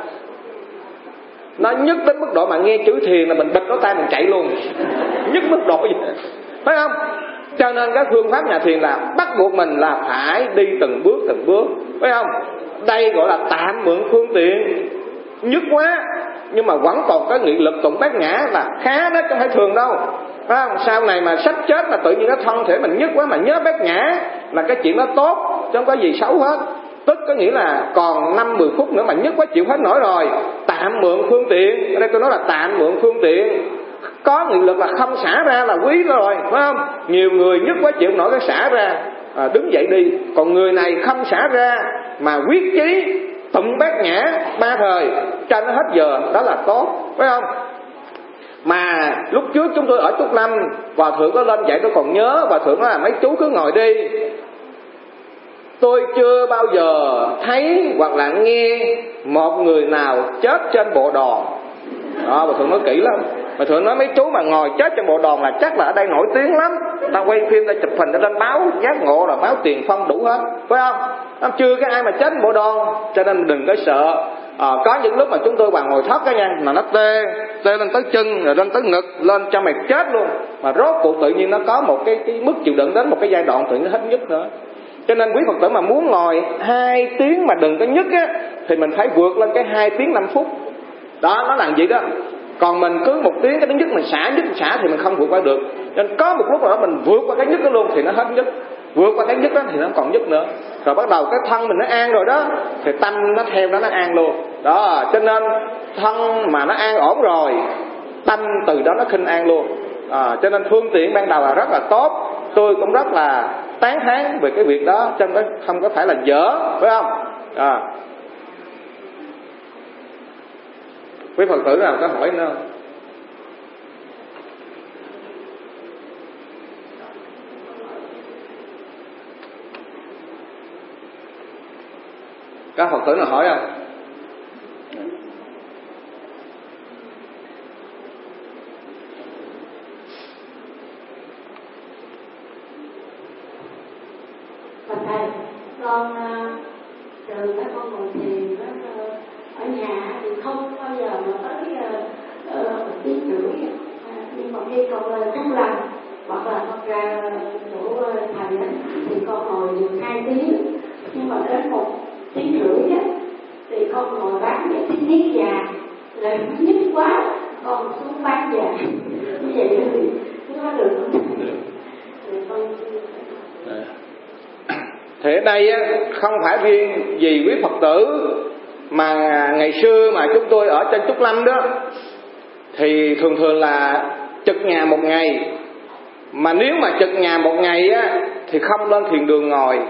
nó nhức đến mức độ mà nghe chữ thiền là mình bịch lỗ tai mình chạy luôn. Nhức mức độ vậy, phải không? Cho nên cái phương pháp nhà thiền là bắt buộc mình là phải đi từng bước từng bước, phải không? Đây gọi là tạm mượn phương tiện. Nhức quá nhưng mà vẫn còn có nghị lực tụng bát nhã là khá đó, chứ không phải thường đâu, phải không? Sau này mà sắp chết mà tự nhiên cái thân thể mình nhức quá mà nhớ bát nhã là cái chuyện đó tốt, chứ không có gì xấu hết. Tức có nghĩa là còn năm mười phút nữa mà nhức quá chịu hết nổi rồi, tạm mượn phương tiện. Ở đây tôi nói là tạm mượn phương tiện. Có nghị lực là không xả ra là quý rồi, phải không? Nhiều người nhức quá chịu nổi cái xả ra à, đứng dậy đi. Còn người này không xả ra mà quyết chí tụng bát nhã ba thời cho nó hết giờ, đó là tốt, phải không? Mà lúc trước chúng tôi ở Trúc Lâm, Hòa Thượng có lên dạy tôi còn nhớ. Hòa Thượng nói là mấy chú cứ ngồi đi. Tôi chưa bao giờ thấy hoặc là nghe một người nào chết trên bộ đòn. Đó, Hòa Thượng nói kỹ lắm. Hòa Thượng nói mấy chú mà ngồi chết trên bộ đòn là chắc là ở đây nổi tiếng lắm. Ta quay phim, ta chụp hình, ta lên báo giác ngộ, rồi báo tiền phong đủ hết, phải không? Chưa cái ai mà chết bộ đòn. Cho nên đừng có sợ. À, có những lúc mà chúng tôi bằng ngồi thất đó nha, mà nó tê tê lên tới chân, rồi lên tới ngực, lên cho mày chết luôn. Mà rốt cuộc tự nhiên nó có một cái, cái mức chịu đựng đến một cái giai đoạn tự nhiên nó hết nhức nữa. Cho nên quý Phật tử mà muốn ngồi hai tiếng mà đừng có nhức á, thì mình phải vượt lên cái hai tiếng năm phút. Đó, nó làm gì đó. Còn mình cứ một tiếng cái nó nhức mình xả, nhức xả thì mình không vượt qua được. Nên có một lúc nào đó mình vượt qua cái nhức đó luôn thì nó hết nhức. Vượt qua cái nhức đó thì nó còn nhức nữa. Rồi bắt đầu cái thân mình nó an rồi đó, thì tâm nó theo đó nó an luôn. Đó, cho nên thân mà nó an ổn rồi, tâm từ đó nó khinh an luôn. À, cho nên phương tiện ban đầu là rất là tốt. Tôi cũng rất là tán thán về cái việc đó, cho nên không có phải là dở, phải không? À. Quý Phật tử nào có hỏi nữa không? Các Phật tử nào hỏi không? Thầy, con từ các con ngồi thiền ở nhà thì không bao giờ mà tới uh, tiếng rưỡi, nhưng mà khi con lên trong lành hoặc là con ra chỗ thầy thì con ngồi được hai tiếng, nhưng mà đến một tiếng rưỡi á thì con ngồi bán những tiếng niết già là nhức quá, con xuống bán già như vậy thì nó được không? Thì con thì ở đây không phải riêng vì quý Phật tử, mà ngày xưa mà chúng tôi ở trên Trúc Lâm đó thì thường thường là trực nhà một ngày. Mà nếu mà trực nhà một ngày á thì không lên thiền đường ngồi.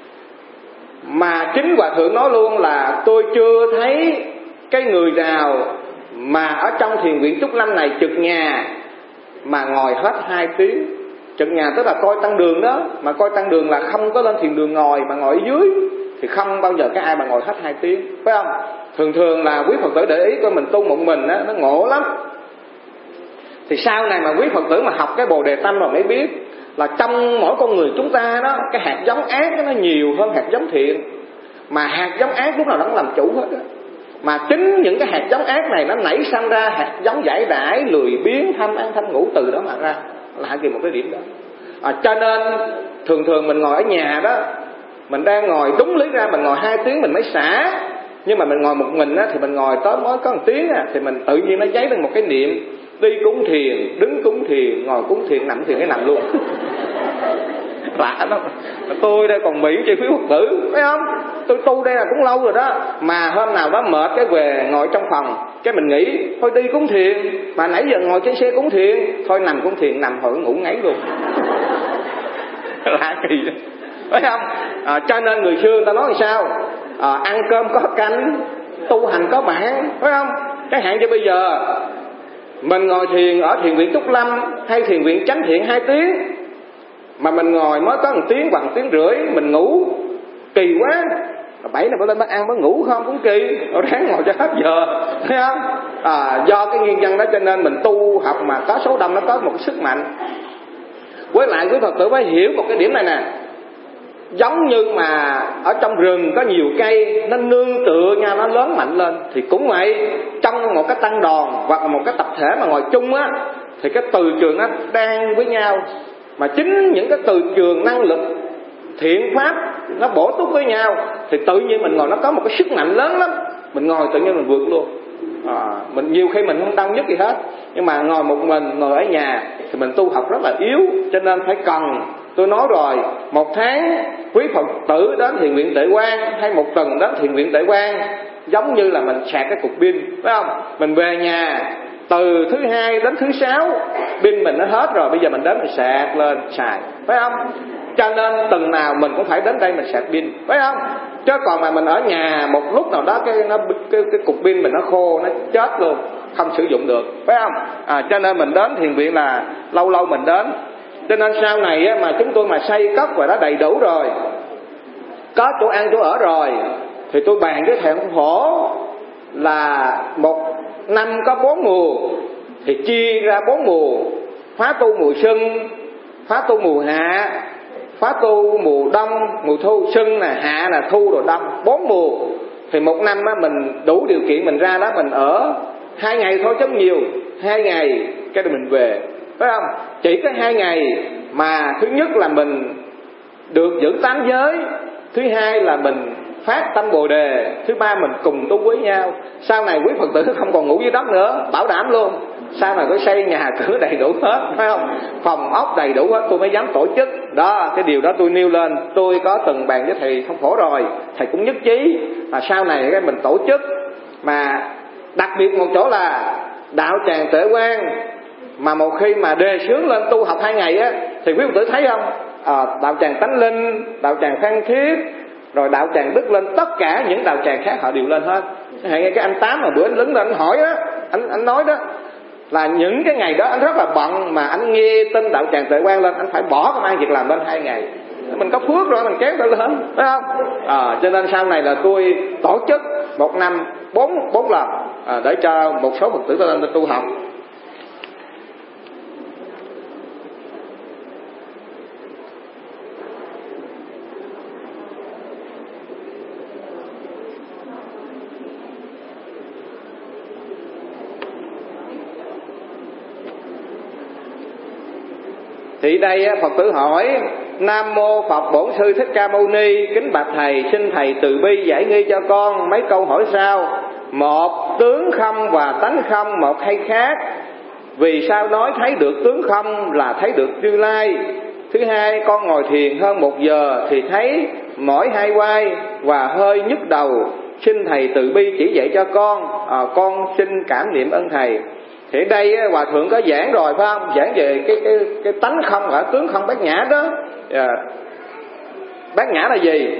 Mà chính Hòa Thượng nói luôn là tôi chưa thấy cái người nào mà ở trong thiền viện Trúc Lâm này trực nhà mà ngồi hết hai tiếng. Trực nhà tức là coi tăng đường đó, mà coi tăng đường là không có lên thiền đường ngồi mà ngồi ở dưới, thì không bao giờ cái ai mà ngồi hết hai tiếng, phải không? Thường thường là quý Phật tử để ý coi mình tu một mình á, nó ngộ lắm. Thì sau này mà quý Phật tử mà học cái Bồ Đề Tâm rồi mới biết là trong mỗi con người chúng ta đó, cái hạt giống ác đó, nó nhiều hơn hạt giống thiện. Mà hạt giống ác lúc nào nó cũng làm chủ hết á. Mà chính những cái hạt giống ác này nó nảy sinh ra hạt giống giải đãi, lười biếng, tham ăn tham ngủ, từ đó mà ra là kì một cái điểm đó. À, cho nên thường thường mình ngồi ở nhà đó, mình đang ngồi đúng lý ra mình ngồi hai tiếng mình mới xả. Nhưng mà mình ngồi một mình á, thì mình ngồi tới mới có một tiếng á, thì mình tự nhiên nó dấy lên một cái niệm. Đi cúng thiền, đứng cúng thiền, ngồi cúng thiền, nằm thiền cái nằm luôn. Lạ lắm. Tôi đây còn Mỹ chi phí Phật tử, phải không? Tôi tu đây là cũng lâu rồi đó. Mà hôm nào đó mệt cái về ngồi trong phòng, cái mình nghĩ thôi đi cúng thiền, mà nãy giờ ngồi trên xe cúng thiền, thôi nằm cúng thiền, nằm hồi ngủ ngáy luôn. Lạ kỳ, phải không? À, cho nên người xưa người ta nói làm sao? À, ăn cơm có canh, tu hành có bạn, phải không? Cái hạn cho bây giờ mình ngồi thiền ở thiền viện Trúc Lâm hay thiền viện Chánh Thiện hai tiếng, mà mình ngồi mới có một tiếng hoặc một tiếng rưỡi mình ngủ, kỳ quá. Bảy là phải lên bắt ăn mới ngủ không cũng kỳ, rồi ráng ngồi cho hết giờ, thấy không? À, do cái nguyên nhân đó cho nên mình tu học mà có số đông nó có một cái sức mạnh. Với lại quý Phật tử phải hiểu một cái điểm này nè, giống như mà ở trong rừng có nhiều cây, nó nương tựa nhau, nó lớn mạnh lên. Thì cũng vậy, trong một cái tăng đoàn hoặc là một cái tập thể mà ngồi chung á, thì cái từ trường nó đang với nhau. Mà chính những cái từ trường năng lực thiện pháp nó bổ túc với nhau, thì tự nhiên mình ngồi nó có một cái sức mạnh lớn lắm. Mình ngồi tự nhiên mình vượt luôn. À, mình nhiều khi mình không đau nhức gì hết, nhưng mà ngồi một mình, ngồi ở nhà thì mình tu học rất là yếu. Cho nên phải cần, tôi nói rồi, một tháng quý Phật tử đến thiền viện Tuệ Quang hay một tuần đến thiền viện Tuệ Quang, giống như là mình sạc cái cục pin, phải không? Mình về nhà từ thứ hai đến thứ sáu, pin mình nó hết rồi, bây giờ mình đến mình sạc lên xài, phải không? Cho nên tuần nào mình cũng phải đến đây mình sạc pin, phải không? Chứ còn mà mình ở nhà một lúc nào đó cái nó cái, cái cục pin mình nó khô, nó chết luôn, không sử dụng được, phải không? À, cho nên mình đến thiền viện là lâu lâu mình đến. Cho nên sau này á, mà chúng tôi mà xây cất và đã đầy đủ rồi, có chỗ ăn chỗ ở rồi, thì tôi bàn với thầy ông Phổ là một năm có bốn mùa, thì chia ra bốn mùa: khóa tu mùa xuân, khóa tu mùa hạ, khóa tu mùa đông, mùa thu. Xuân là hạ là thu rồi đông, bốn mùa. Thì một năm á, mình đủ điều kiện mình ra đó mình ở hai ngày thôi chứ nhiều, hai ngày cái rồi mình về, phải không? Chỉ có hai ngày mà thứ nhất là mình được giữ tám giới, thứ hai là mình phát tâm Bồ Đề, thứ ba mình cùng tu với nhau. Sau này quý Phật tử không còn ngủ dưới đất nữa, bảo đảm luôn. Sau này có xây nhà cửa đầy đủ hết, phải không? Phòng ốc đầy đủ hết, tôi mới dám tổ chức. Đó, cái điều đó tôi nêu lên. Tôi có từng bàn với thầy Thông Phổ rồi, thầy cũng nhất trí. Và sau này cái mình tổ chức. Mà đặc biệt một chỗ là đạo tràng Tuệ Quang, mà một khi mà đề xướng lên tu học hai ngày á, thì quý Phật tử thấy không? À, đạo tràng Tánh Linh, đạo tràng Phan Thiết, rồi đạo tràng Đức Linh, tất cả những đạo tràng khác họ đều lên hết. Hãy nghe cái anh Tám mà bữa anh đứng lên anh hỏi đó, anh anh nói đó là những cái ngày đó anh rất là bận, mà anh nghe tin đạo tràng Tuệ Quang lên, anh phải bỏ công ăn việc làm lên hai ngày. Mình có phước rồi mình kéo ta lên, phải không? À, cho nên sau này là tôi tổ chức một năm bốn bốn lần à, để cho một số Phật tử lên tu học. Thì đây Phật tử hỏi: Nam mô Phật Bổn Sư Thích Ca Mâu Ni, kính bạch thầy, xin thầy từ bi giải nghi cho con mấy câu hỏi sau. Một, tướng không và tánh không một hay khác? Vì sao nói thấy được tướng không là thấy được Như Lai? Thứ hai, con ngồi thiền hơn một giờ thì thấy mỏi hai vai và hơi nhức đầu, xin thầy từ bi chỉ dạy cho con. À, con xin cảm niệm ơn thầy. Thì đây Hòa Thượng có giảng rồi, phải không? Giảng về cái cái cái tánh không ở tướng không bát nhã đó. À, bát nhã là gì?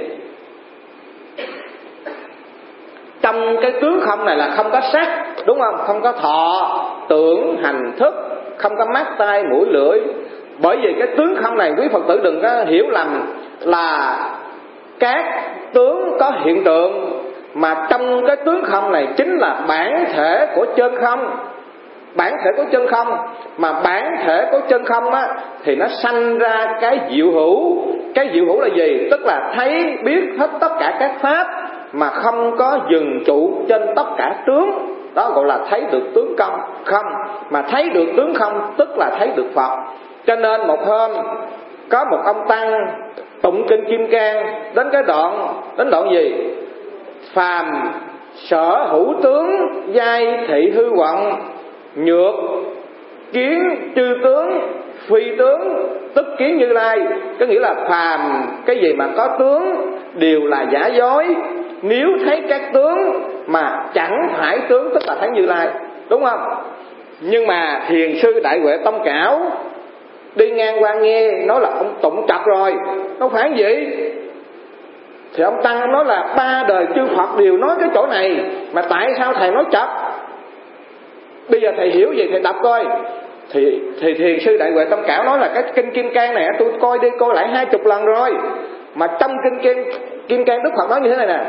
Trong cái tướng không này là không có sắc, đúng không? Không có thọ, tưởng, hành, thức, không có mắt, tai, mũi, lưỡi. Bởi vì cái tướng không này quý Phật tử đừng có hiểu lầm là các tướng có hiện tượng, mà trong cái tướng không này chính là bản thể của chân không. Bản thể của chân không, mà bản thể của chân không á, thì nó sanh ra cái diệu hữu. Cái diệu hữu là gì? Tức là thấy biết hết tất cả các pháp mà không có dừng trụ trên tất cả tướng. Đó gọi là thấy được tướng công không. Mà thấy được tướng không tức là thấy được Phật. Cho nên một hôm có một ông tăng tụng kinh Kim Cang, đến cái đoạn đến đoạn gì? Phàm sở hữu tướng, giai thị hư vọng, nhược kiến chư tướng, phi tướng tức kiến Như Lai. Có nghĩa là phàm cái gì mà có tướng đều là giả dối, nếu thấy các tướng mà chẳng phải tướng tức là thấy Như Lai, đúng không? Nhưng mà thiền sư Đại Huệ Tông Cảo đi ngang qua nghe nói là ông tụng trật rồi, không phải vậy. Thì ông tăng nói là ba đời chư Phật đều nói cái chỗ này, mà tại sao thầy nói trật? Bây giờ thầy hiểu gì thầy đọc coi. Thì, thì thiền sư Đại Huệ Tông Cảo nói là cái kinh Kim Cang này tôi coi đi coi lại hai chục lần rồi, mà trong kinh Kim, Kim Cang Đức Phật nói như thế này nè: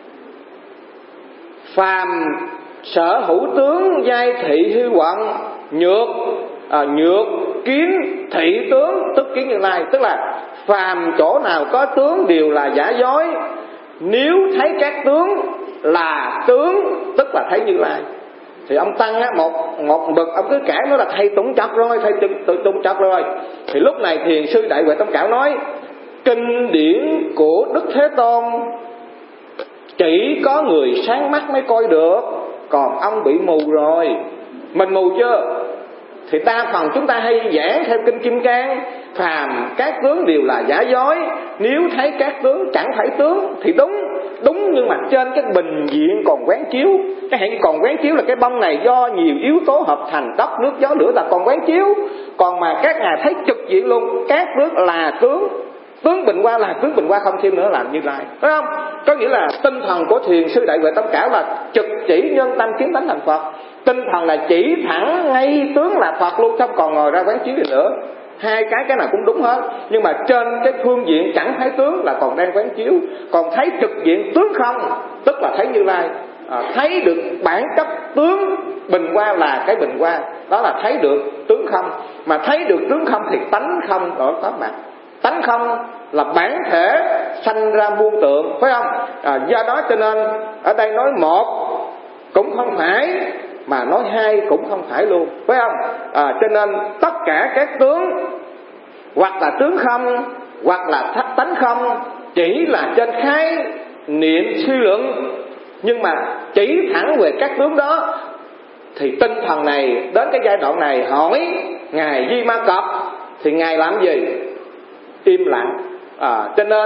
phàm sở hữu tướng, giai thị hư vọng, nhược à, nhược kiến thị tướng tức kiến Như Lai. Tức là phàm chỗ nào có tướng đều là giả dối, nếu thấy các tướng là tướng tức là thấy Như Lai. Thì ông tăng á, một một bậc ông cứ cãi nói là thầy tụng trật rồi, thầy tự tụng trật rồi. Thì lúc này thiền sư Đại Huệ Tông Cảo nói: kinh điển của Đức Thế Tôn chỉ có người sáng mắt mới coi được, còn ông bị mù rồi. Mình mù chưa? Thì đa phần chúng ta hay giảng theo kinh Kim Cang, phàm các tướng đều là giả dối, nếu thấy các tướng chẳng phải tướng. Thì đúng, đúng, nhưng mà trên cái bình diện còn quán chiếu. Cái hạn còn quán chiếu là cái bông này do nhiều yếu tố hợp thành, đất, nước, gió, lửa là còn quán chiếu. Còn mà các ngài thấy trực diện luôn, các tướng là tướng, Tướng bình qua là tướng bình qua, không thêm nữa là Như Lai, phải không? Có nghĩa là tinh thần của thiền sư Đại Huệ Tâm Cả là trực chỉ nhân tâm kiến tánh thành Phật. Tinh thần là chỉ thẳng ngay tướng là Phật luôn, không còn ngồi ra quán chiếu gì nữa. Hai cái cái nào cũng đúng hết. Nhưng mà trên cái phương diện chẳng thấy tướng là còn đang quán chiếu, còn thấy trực diện tướng không, tức là thấy Như Lai. À, thấy được bản chất tướng bình qua là cái bình qua, đó là thấy được tướng không. Mà thấy được tướng không thì tánh không đó có mặt. Tánh không là bản thể sanh ra muôn tượng, phải không? À, do đó cho nên ở đây nói một cũng không phải, mà nói hai cũng không phải luôn, phải không? À, cho nên tất cả các tướng hoặc là tướng không, hoặc là thất tánh không, chỉ là trên khái niệm suy luận. Nhưng mà chỉ thẳng về các tướng đó thì tinh thần này đến cái giai đoạn này hỏi Ngài Di Ma Cập thì Ngài làm gì? Im lặng. À, cho nên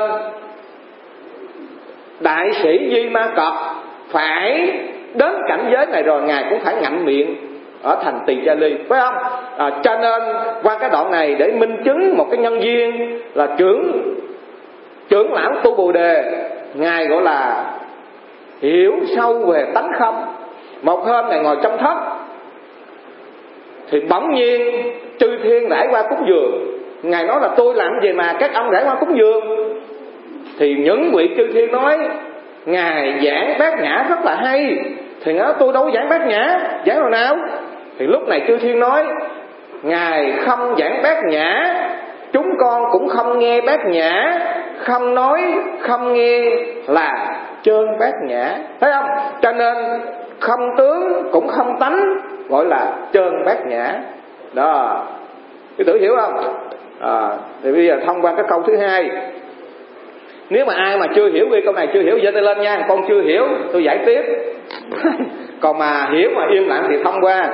đại sĩ Di Ma Cập phải đến cảnh giới này rồi Ngài cũng phải ngậm miệng ở thành Tỳ Cha Ly, phải không? À, cho nên qua cái đoạn này để minh chứng một cái nhân duyên là trưởng trưởng lão Tu Bồ Đề, Ngài gọi là hiểu sâu về tánh không. Một hôm Ngài ngồi trong thất thì bỗng nhiên chư thiên rải qua cúng dường. Ngài nói là tôi làm gì mà các ông rải qua cúng dường? Thì những vị chư thiên nói Ngài giảng bát nhã rất là hay. Thì nói tôi đâu giảng bát nhã, giảng rồi nào? Thì lúc này chư thiên nói Ngài không giảng bát nhã, chúng con cũng không nghe bát nhã, không nói không nghe là chơn bát nhã, thấy không? Cho nên không tướng cũng không tánh gọi là chơn bát nhã. Đó, quý tử hiểu không? À, thì bây giờ thông qua cái câu thứ hai. Nếu mà ai mà chưa hiểu, cái câu này chưa hiểu giơ tay lên nha, con chưa hiểu tôi giải tiếp. Còn mà hiểu mà im lặng thì thông qua.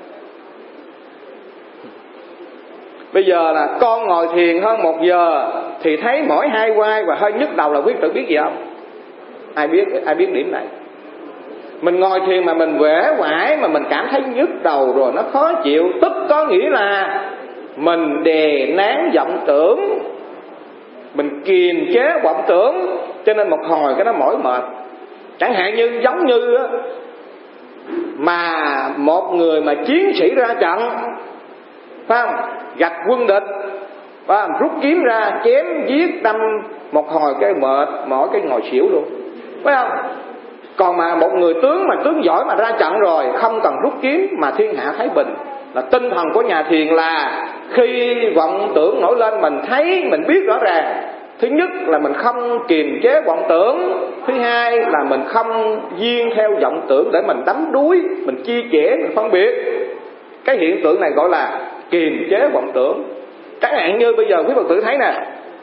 Bây giờ là con ngồi thiền hơn một giờ thì thấy mỏi hai vai và hơi nhức đầu là quý tử biết gì không? Ai biết ai biết điểm này? Mình ngồi thiền mà mình uể oải mà mình cảm thấy nhức đầu rồi nó khó chịu, tức có nghĩa là mình đè nén vọng tưởng, mình kiềm chế vọng tưởng, cho nên một hồi cái nó mỏi mệt. Chẳng hạn như giống như á, mà một người mà chiến sĩ ra trận, phải không? Gặp quân địch, phải không? Rút kiếm ra chém giết đâm một hồi cái mệt mỏi cái ngồi xỉu luôn, phải không? Còn mà một người tướng mà tướng giỏi mà ra trận rồi không cần rút kiếm mà thiên hạ thái bình. Là tinh thần của nhà thiền là khi vọng tưởng nổi lên mình thấy, mình biết rõ ràng. Thứ nhất là mình không kiềm chế vọng tưởng. Thứ hai là mình không duyên theo vọng tưởng để mình đắm đuối, mình chia sẻ, mình phân biệt. Cái hiện tượng này gọi là kiềm chế vọng tưởng. Chẳng hạn như bây giờ quý Phật tử thấy nè,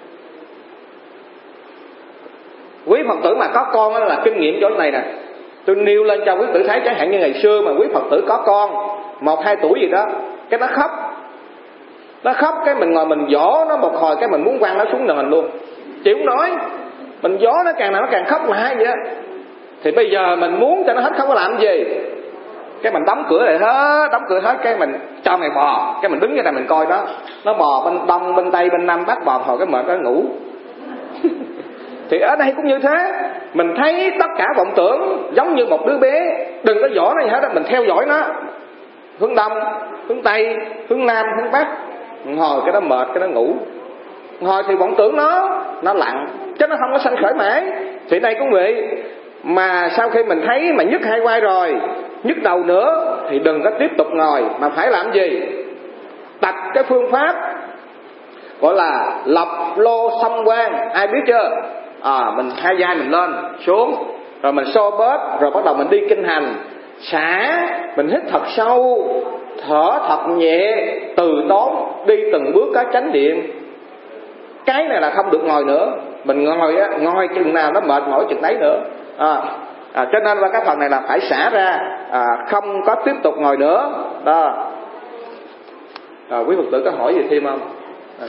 quý Phật tử mà có con là kinh nghiệm chỗ này nè. Tôi nêu lên cho quý Phật tử thấy, chẳng hạn như ngày xưa mà quý Phật tử có con một hai tuổi gì đó, cái nó khóc, nó khóc cái mình ngồi mình dỗ nó một hồi cái mình muốn quăng nó xuống nền luôn, chịu không nói. Mình dỗ nó càng nào nó càng khóc lại vậy. Thì bây giờ mình muốn cho nó hết khóc có làm gì? Cái mình đóng cửa lại hết, đóng cửa hết, cái mình cho mày bò, cái mình đứng như này mình coi đó, nó bò bên đông bên tây bên nam bắc bò hồi cái mệt nó ngủ. Thì ở đây cũng như thế, mình thấy tất cả vọng tưởng giống như một đứa bé, đừng có dỗ nó gì hết, mình theo dõi nó hướng đông, hướng tây, hướng nam, hướng bắc. Hồi cái nó mệt, cái nó ngủ. Hồi thì vọng tưởng nó nó lặng, chứ nó không có sanh khởi mãi. Thì đây cũng vậy, mà sau khi mình thấy mà nhức hai vai rồi, nhức đầu nữa thì đừng có tiếp tục ngồi, mà phải làm gì? Tập cái phương pháp gọi là lập lô xâm quan. Ai biết chưa? À, mình hai vai mình lên xuống, rồi mình xô bóp, rồi bắt đầu mình đi kinh hành xả, mình hít thật sâu, thở thật nhẹ, từ tốn, đi từng bước có chánh niệm. Cái này là không được ngồi nữa. Mình ngồi á, ngồi chừng nào nó mệt mỏi chừng đấy nữa. À, à, cho nên là cái phần này là phải xả ra, à, không có tiếp tục ngồi nữa. Đó. À, quý Phật tử có hỏi gì thêm không? À.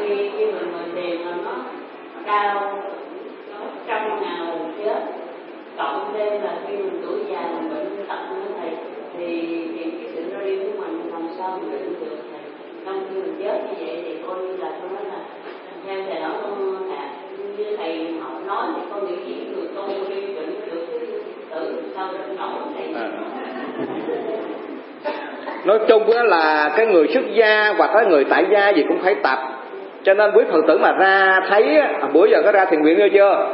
khi khi mình ngồi thiền mà nó đau nó trong nào chết, cộng thêm là khi mình tuổi già mình bệnh tật như thầy thì thì cái sự ra đi của mình làm sao mình định được thầy? Trong khi mình chết như vậy thì coi như là tôi nói là theo thầy nói con là như thầy họ nói thì con nghĩ chỉ người tu đi bệnh được tự sao định nổi thầy. À. Nói chung là cái người xuất gia hoặc cái người tại gia gì cũng phải tập. Cho nên quý Phật tử mà ra thấy, bữa giờ có ra thiền viện chưa chưa?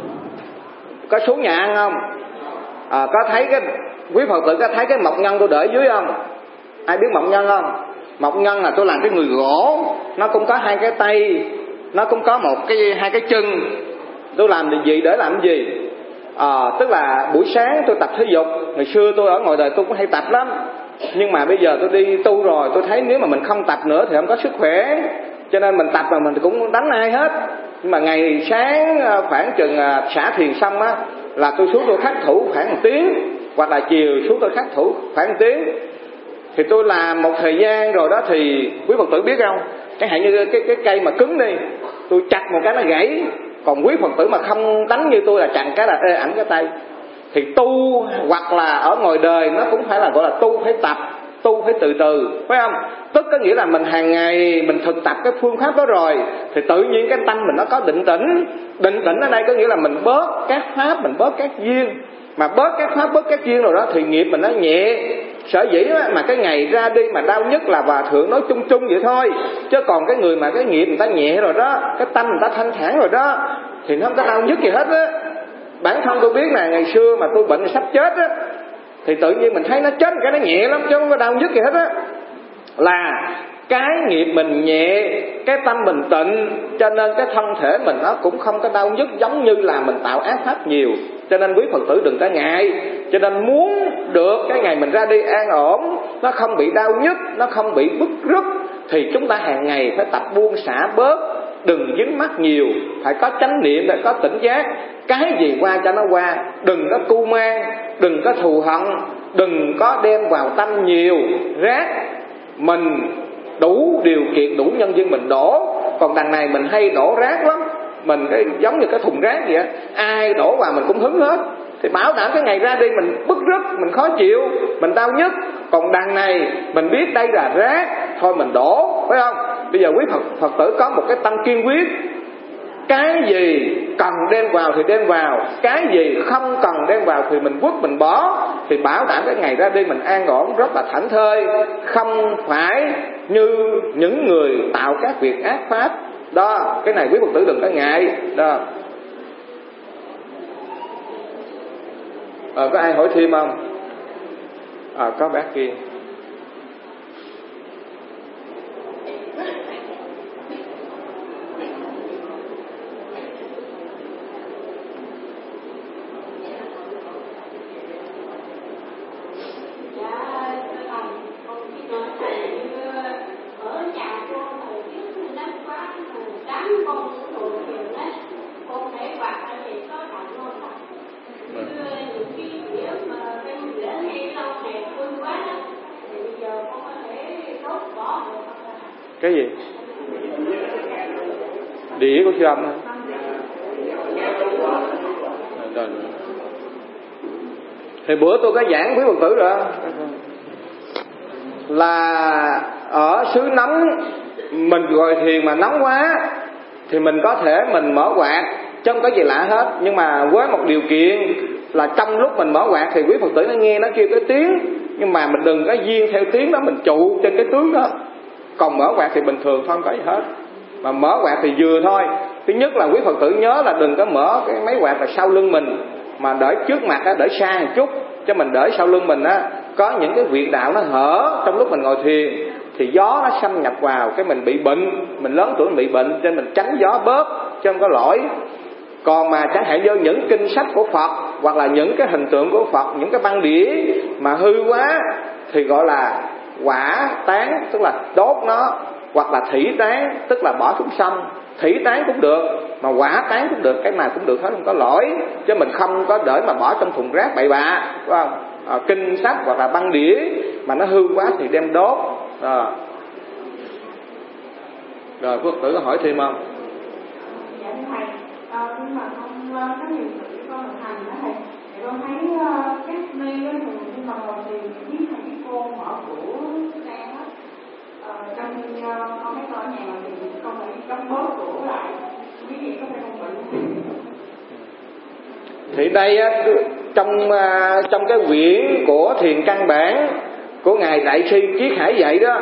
Có xuống nhà ăn không? À, có thấy cái quý Phật tử có thấy cái mộc nhân tôi để dưới không? Ai biết mộc nhân không? Mộc nhân là tôi làm cái người gỗ, nó cũng có hai cái tay, nó cũng có một cái hai cái chân. Tôi làm gì để làm gì? À, tức là buổi sáng tôi tập thể dục. Ngày xưa tôi ở ngoài đời tôi cũng hay tập lắm, nhưng mà bây giờ tôi đi tu rồi, tôi thấy nếu mà mình không tập nữa thì không có sức khỏe. Cho nên mình tập mà mình cũng đánh ai hết. Nhưng mà ngày sáng khoảng chừng xả thiền xong á, là tôi xuống tôi khắc thủ khoảng một tiếng, hoặc là chiều xuống tôi khắc thủ khoảng một tiếng. Thì tôi làm một thời gian rồi đó thì quý Phật tử biết không, chẳng hạn như cái, cái cây mà cứng đi, tôi chặt một cái nó gãy. Còn quý Phật tử mà không đánh như tôi là chặn cái là ê ảnh cái tay. Thì tu hoặc là ở ngoài đời nó cũng phải là gọi là tu phải tập, tu phải từ từ, phải không? Tức có nghĩa là mình hàng ngày mình thực tập cái phương pháp đó rồi thì tự nhiên cái tâm mình nó có định tĩnh. Định tĩnh ở đây có nghĩa là mình bớt các pháp, mình bớt các duyên. Mà bớt các pháp, bớt các duyên rồi đó thì nghiệp mình nó nhẹ. Sở dĩ mà cái ngày ra đi mà đau nhất là Hòa Thượng nói chung chung vậy thôi. Chứ còn cái người mà cái nghiệp người ta nhẹ rồi đó, cái tâm người ta thanh thản rồi đó, thì nó không có đau nhất gì hết á. Bản thân tôi biết là ngày xưa mà tôi bệnh sắp chết á, thì tự nhiên mình thấy nó chết cái nó nhẹ lắm chứ không có đau nhất gì hết á. Là cái nghiệp mình nhẹ, cái tâm mình tịnh, cho nên cái thân thể mình nó cũng không có đau nhức giống như là mình tạo ác pháp nhiều. Cho nên quý Phật tử đừng có ngại. Cho nên muốn được cái ngày mình ra đi an ổn, nó không bị đau nhức, nó không bị bứt rứt, thì chúng ta hàng ngày phải tập buông xả bớt, đừng dính mắc nhiều, phải có chánh niệm, phải có tỉnh giác. Cái gì qua cho nó qua, đừng có cu mang, đừng có thù hận, đừng có đem vào tâm nhiều rác. Mình đủ điều kiện, đủ nhân duyên mình đổ. Còn đằng này mình hay đổ rác lắm, mình cái giống như cái thùng rác vậy á, ai đổ vào mình cũng hứng hết. Thì bảo đảm cái ngày ra đi mình bứt rứt, mình khó chịu, mình đau nhức. Còn đằng này mình biết đây là rác, thôi mình đổ, phải không? Bây giờ quý Phật, Phật tử có một cái tâm kiên quyết. Cái gì cần đem vào thì đem vào, cái gì không cần đem vào thì mình vứt, mình bỏ. Thì bảo đảm cái ngày ra đi mình an ổn, rất là thảnh thơi. Không phải như những người tạo các việc ác pháp. Đó, cái này quý Phật tử đừng có ngại. Đó. À, có ai hỏi thêm không? À, có bác kia. Cái gì? Đĩa của sư âm hả? Thì bữa tôi có giảng với Phật tử rồi, là ở xứ nóng mình ngồi thiền mà nóng quá thì mình có thể mình mở quạt, chứ không có gì lạ hết. Nhưng mà với một điều kiện là trong lúc mình mở quạt thì quý Phật tử nó nghe nó kêu cái tiếng, nhưng mà mình đừng có duyên theo tiếng đó, mình trụ trên cái tướng đó. Còn mở quạt thì bình thường không có gì hết. Mà mở quạt thì vừa thôi. Thứ nhất là quý Phật tử nhớ là đừng có mở cái máy quạt là sau lưng mình, mà để trước mặt á, để xa một chút. Chứ mình để sau lưng mình á, có những cái huyệt đạo nó hở trong lúc mình ngồi thiền, thì gió nó xâm nhập vào, cái mình bị bệnh. Mình lớn tuổi mình bị bệnh, cho nên mình tránh gió bớt, chứ không có lỗi. Còn mà chẳng hạn như những kinh sách của Phật, hoặc là những cái hình tượng của Phật, những cái băng đĩa mà hư quá, thì gọi là quả tán, tức là đốt nó. Hoặc là thủy tán, tức là bỏ xuống sông. Thủy tán cũng được, mà quả tán cũng được, cái nào cũng được hết, không có lỗi. Chứ mình không có để mà bỏ trong thùng rác bậy bạ, phải không? À, kinh sách hoặc là băng đĩa mà nó hư quá thì đem đốt. À. Rồi Phước tử có hỏi thêm không? Dạ thưa thầy, à, nhưng mà con có nhiều sự con thực hành đó thầy, thì con thấy uh, các ni đó thường khi mà ngồi thiền với thầy với cô mở cửa ra đó, uh, trong khi uh, con thấy con ở nhà mà thì con phải đóng bớt cửa lại, quý vị có phải không bệnh? Thì đây á, trong uh, trong cái quyển của thiền căn bản của ngài Đại sư Triết Hải dạy đó,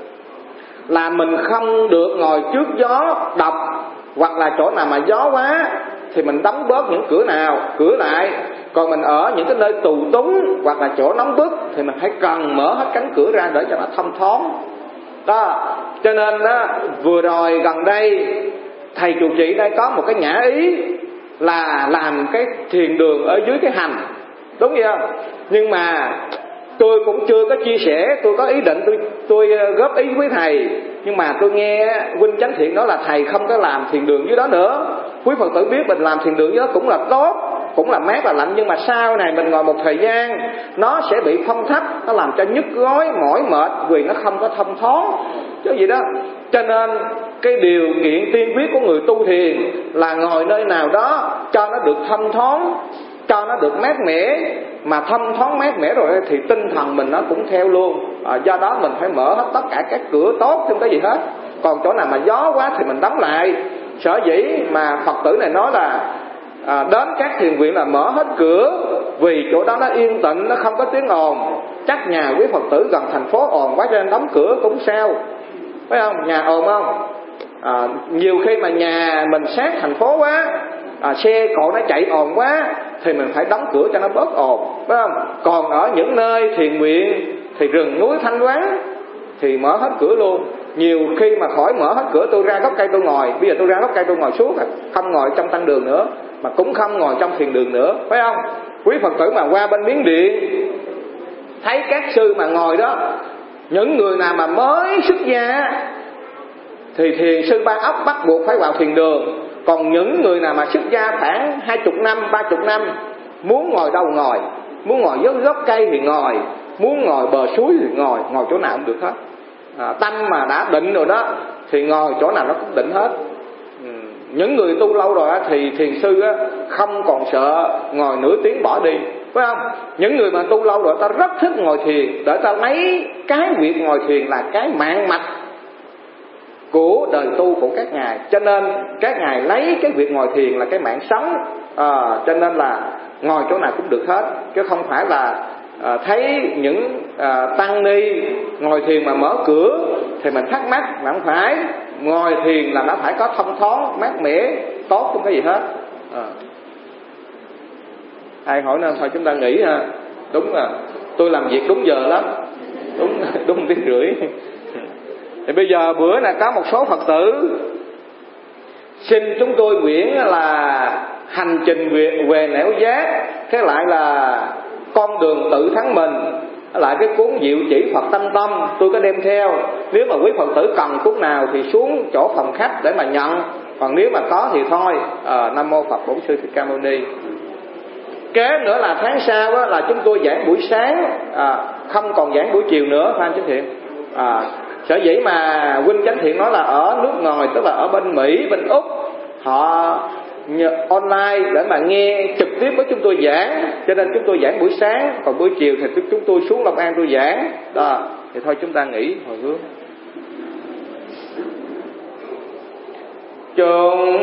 là mình không được ngồi trước gió đọc, hoặc là chỗ nào mà gió quá thì mình đóng bớt những cửa nào cửa lại. Còn mình ở những cái nơi tù túng hoặc là chỗ nóng bức thì mình phải cần mở hết cánh cửa ra để cho nó thông thoáng đó. Cho nên đó, vừa rồi gần đây thầy trụ trì đây có một cái nhã ý là làm cái thiền đường ở dưới cái hành, đúng không? Nhưng mà tôi cũng chưa có chia sẻ, tôi có ý định tôi tôi góp ý với thầy, nhưng mà tôi nghe huynh Chánh Thiện nói là thầy không có làm thiền đường dưới đó nữa. Quý Phật tử biết mình làm thiền đường dưới đó cũng là tốt, cũng là mát là lạnh, nhưng mà sau này mình ngồi một thời gian nó sẽ bị phong thấp, nó làm cho nhức gối mỏi mệt vì nó không có thông thoáng chứ gì đó. Cho nên cái điều kiện tiên quyết của người tu thiền là ngồi nơi nào đó cho nó được thông thoáng, cho nó được mát mẻ. Mà thông thoáng mát mẻ rồi thì tinh thần mình nó cũng theo luôn. à, Do đó mình phải mở hết tất cả các cửa tốt, không có gì hết. Còn chỗ nào mà gió quá thì mình đóng lại. Sở dĩ mà Phật tử này nói là à, đến các thiền viện là mở hết cửa, vì chỗ đó nó yên tĩnh, nó không có tiếng ồn. Chắc nhà quý Phật tử gần thành phố ồn quá cho nên đóng cửa cũng sao, phải không? Nhà ồn không? À, nhiều khi mà nhà mình sát thành phố quá, à, xe cộ nó chạy ồn quá thì mình phải đóng cửa cho nó bớt ồn, phải không? Còn ở những nơi thiền viện thì rừng núi thanh vắng thì mở hết cửa luôn. Nhiều khi mà khỏi mở hết cửa, tôi ra gốc cây tôi ngồi. Bây giờ tôi ra gốc cây tôi ngồi suốt, không ngồi trong tăng đường nữa, mà cũng không ngồi trong thiền đường nữa, phải không? Quý Phật tử mà qua bên Miến Điện thấy các sư mà ngồi đó, những người nào mà mới xuất gia thì thiền sư Ba Ốc bắt buộc phải vào thiền đường. Còn những người nào mà xuất gia khoảng hai chục năm, ba chục năm, muốn ngồi đâu ngồi, muốn ngồi dưới gốc cây thì ngồi, muốn ngồi bờ suối thì ngồi, ngồi chỗ nào cũng được hết. à, Tâm mà đã định rồi đó thì ngồi chỗ nào nó cũng định hết. ừ. Những người tu lâu rồi á, thì thiền sư á, không còn sợ ngồi nửa tiếng bỏ đi, phải không? Những người mà tu lâu rồi ta rất thích ngồi thiền, để ta lấy cái việc ngồi thiền là cái mạng mạch của đời tu của các ngài. Cho nên các ngài lấy cái việc ngồi thiền là cái mạng sống. à, Cho nên là ngồi chỗ nào cũng được hết, chứ không phải là à, thấy những à, tăng ni ngồi thiền mà mở cửa thì mình thắc mắc. Mà không phải, ngồi thiền là nó phải có thông thoáng, mát mẻ, tốt, không có gì hết. à. Ai hỏi nên thôi chúng ta nghỉ ha. Đúng là tôi làm việc đúng giờ lắm, đúng đúng tiếng rưỡi. Thì bây giờ bữa là có một số Phật tử xin chúng tôi quyển là hành trình về, về nẻo giác, thế lại là con đường tự thắng mình, lại cái cuốn Diệu Chỉ Phật Tâm Tâm tôi có đem theo. Nếu mà quý Phật tử cần cuốn nào thì xuống chỗ phòng khách để mà nhận, còn nếu mà có thì thôi. à, Nam Mô Phật Bổn Sư Thích Ca Mâu Ni. Kế nữa là tháng sau đó, là chúng tôi giảng buổi sáng, à, không còn giảng buổi chiều nữa, phải anh Chánh Thiện? À, sở dĩ mà huynh Chánh Thiện nói là ở nước ngoài, tức là ở bên Mỹ, bên Úc, họ online để mà nghe trực tiếp với chúng tôi giảng, cho nên chúng tôi giảng buổi sáng, còn buổi chiều thì chúng tôi xuống Long An tôi giảng. Đó, thì thôi chúng ta nghỉ hồi hướng. Chúng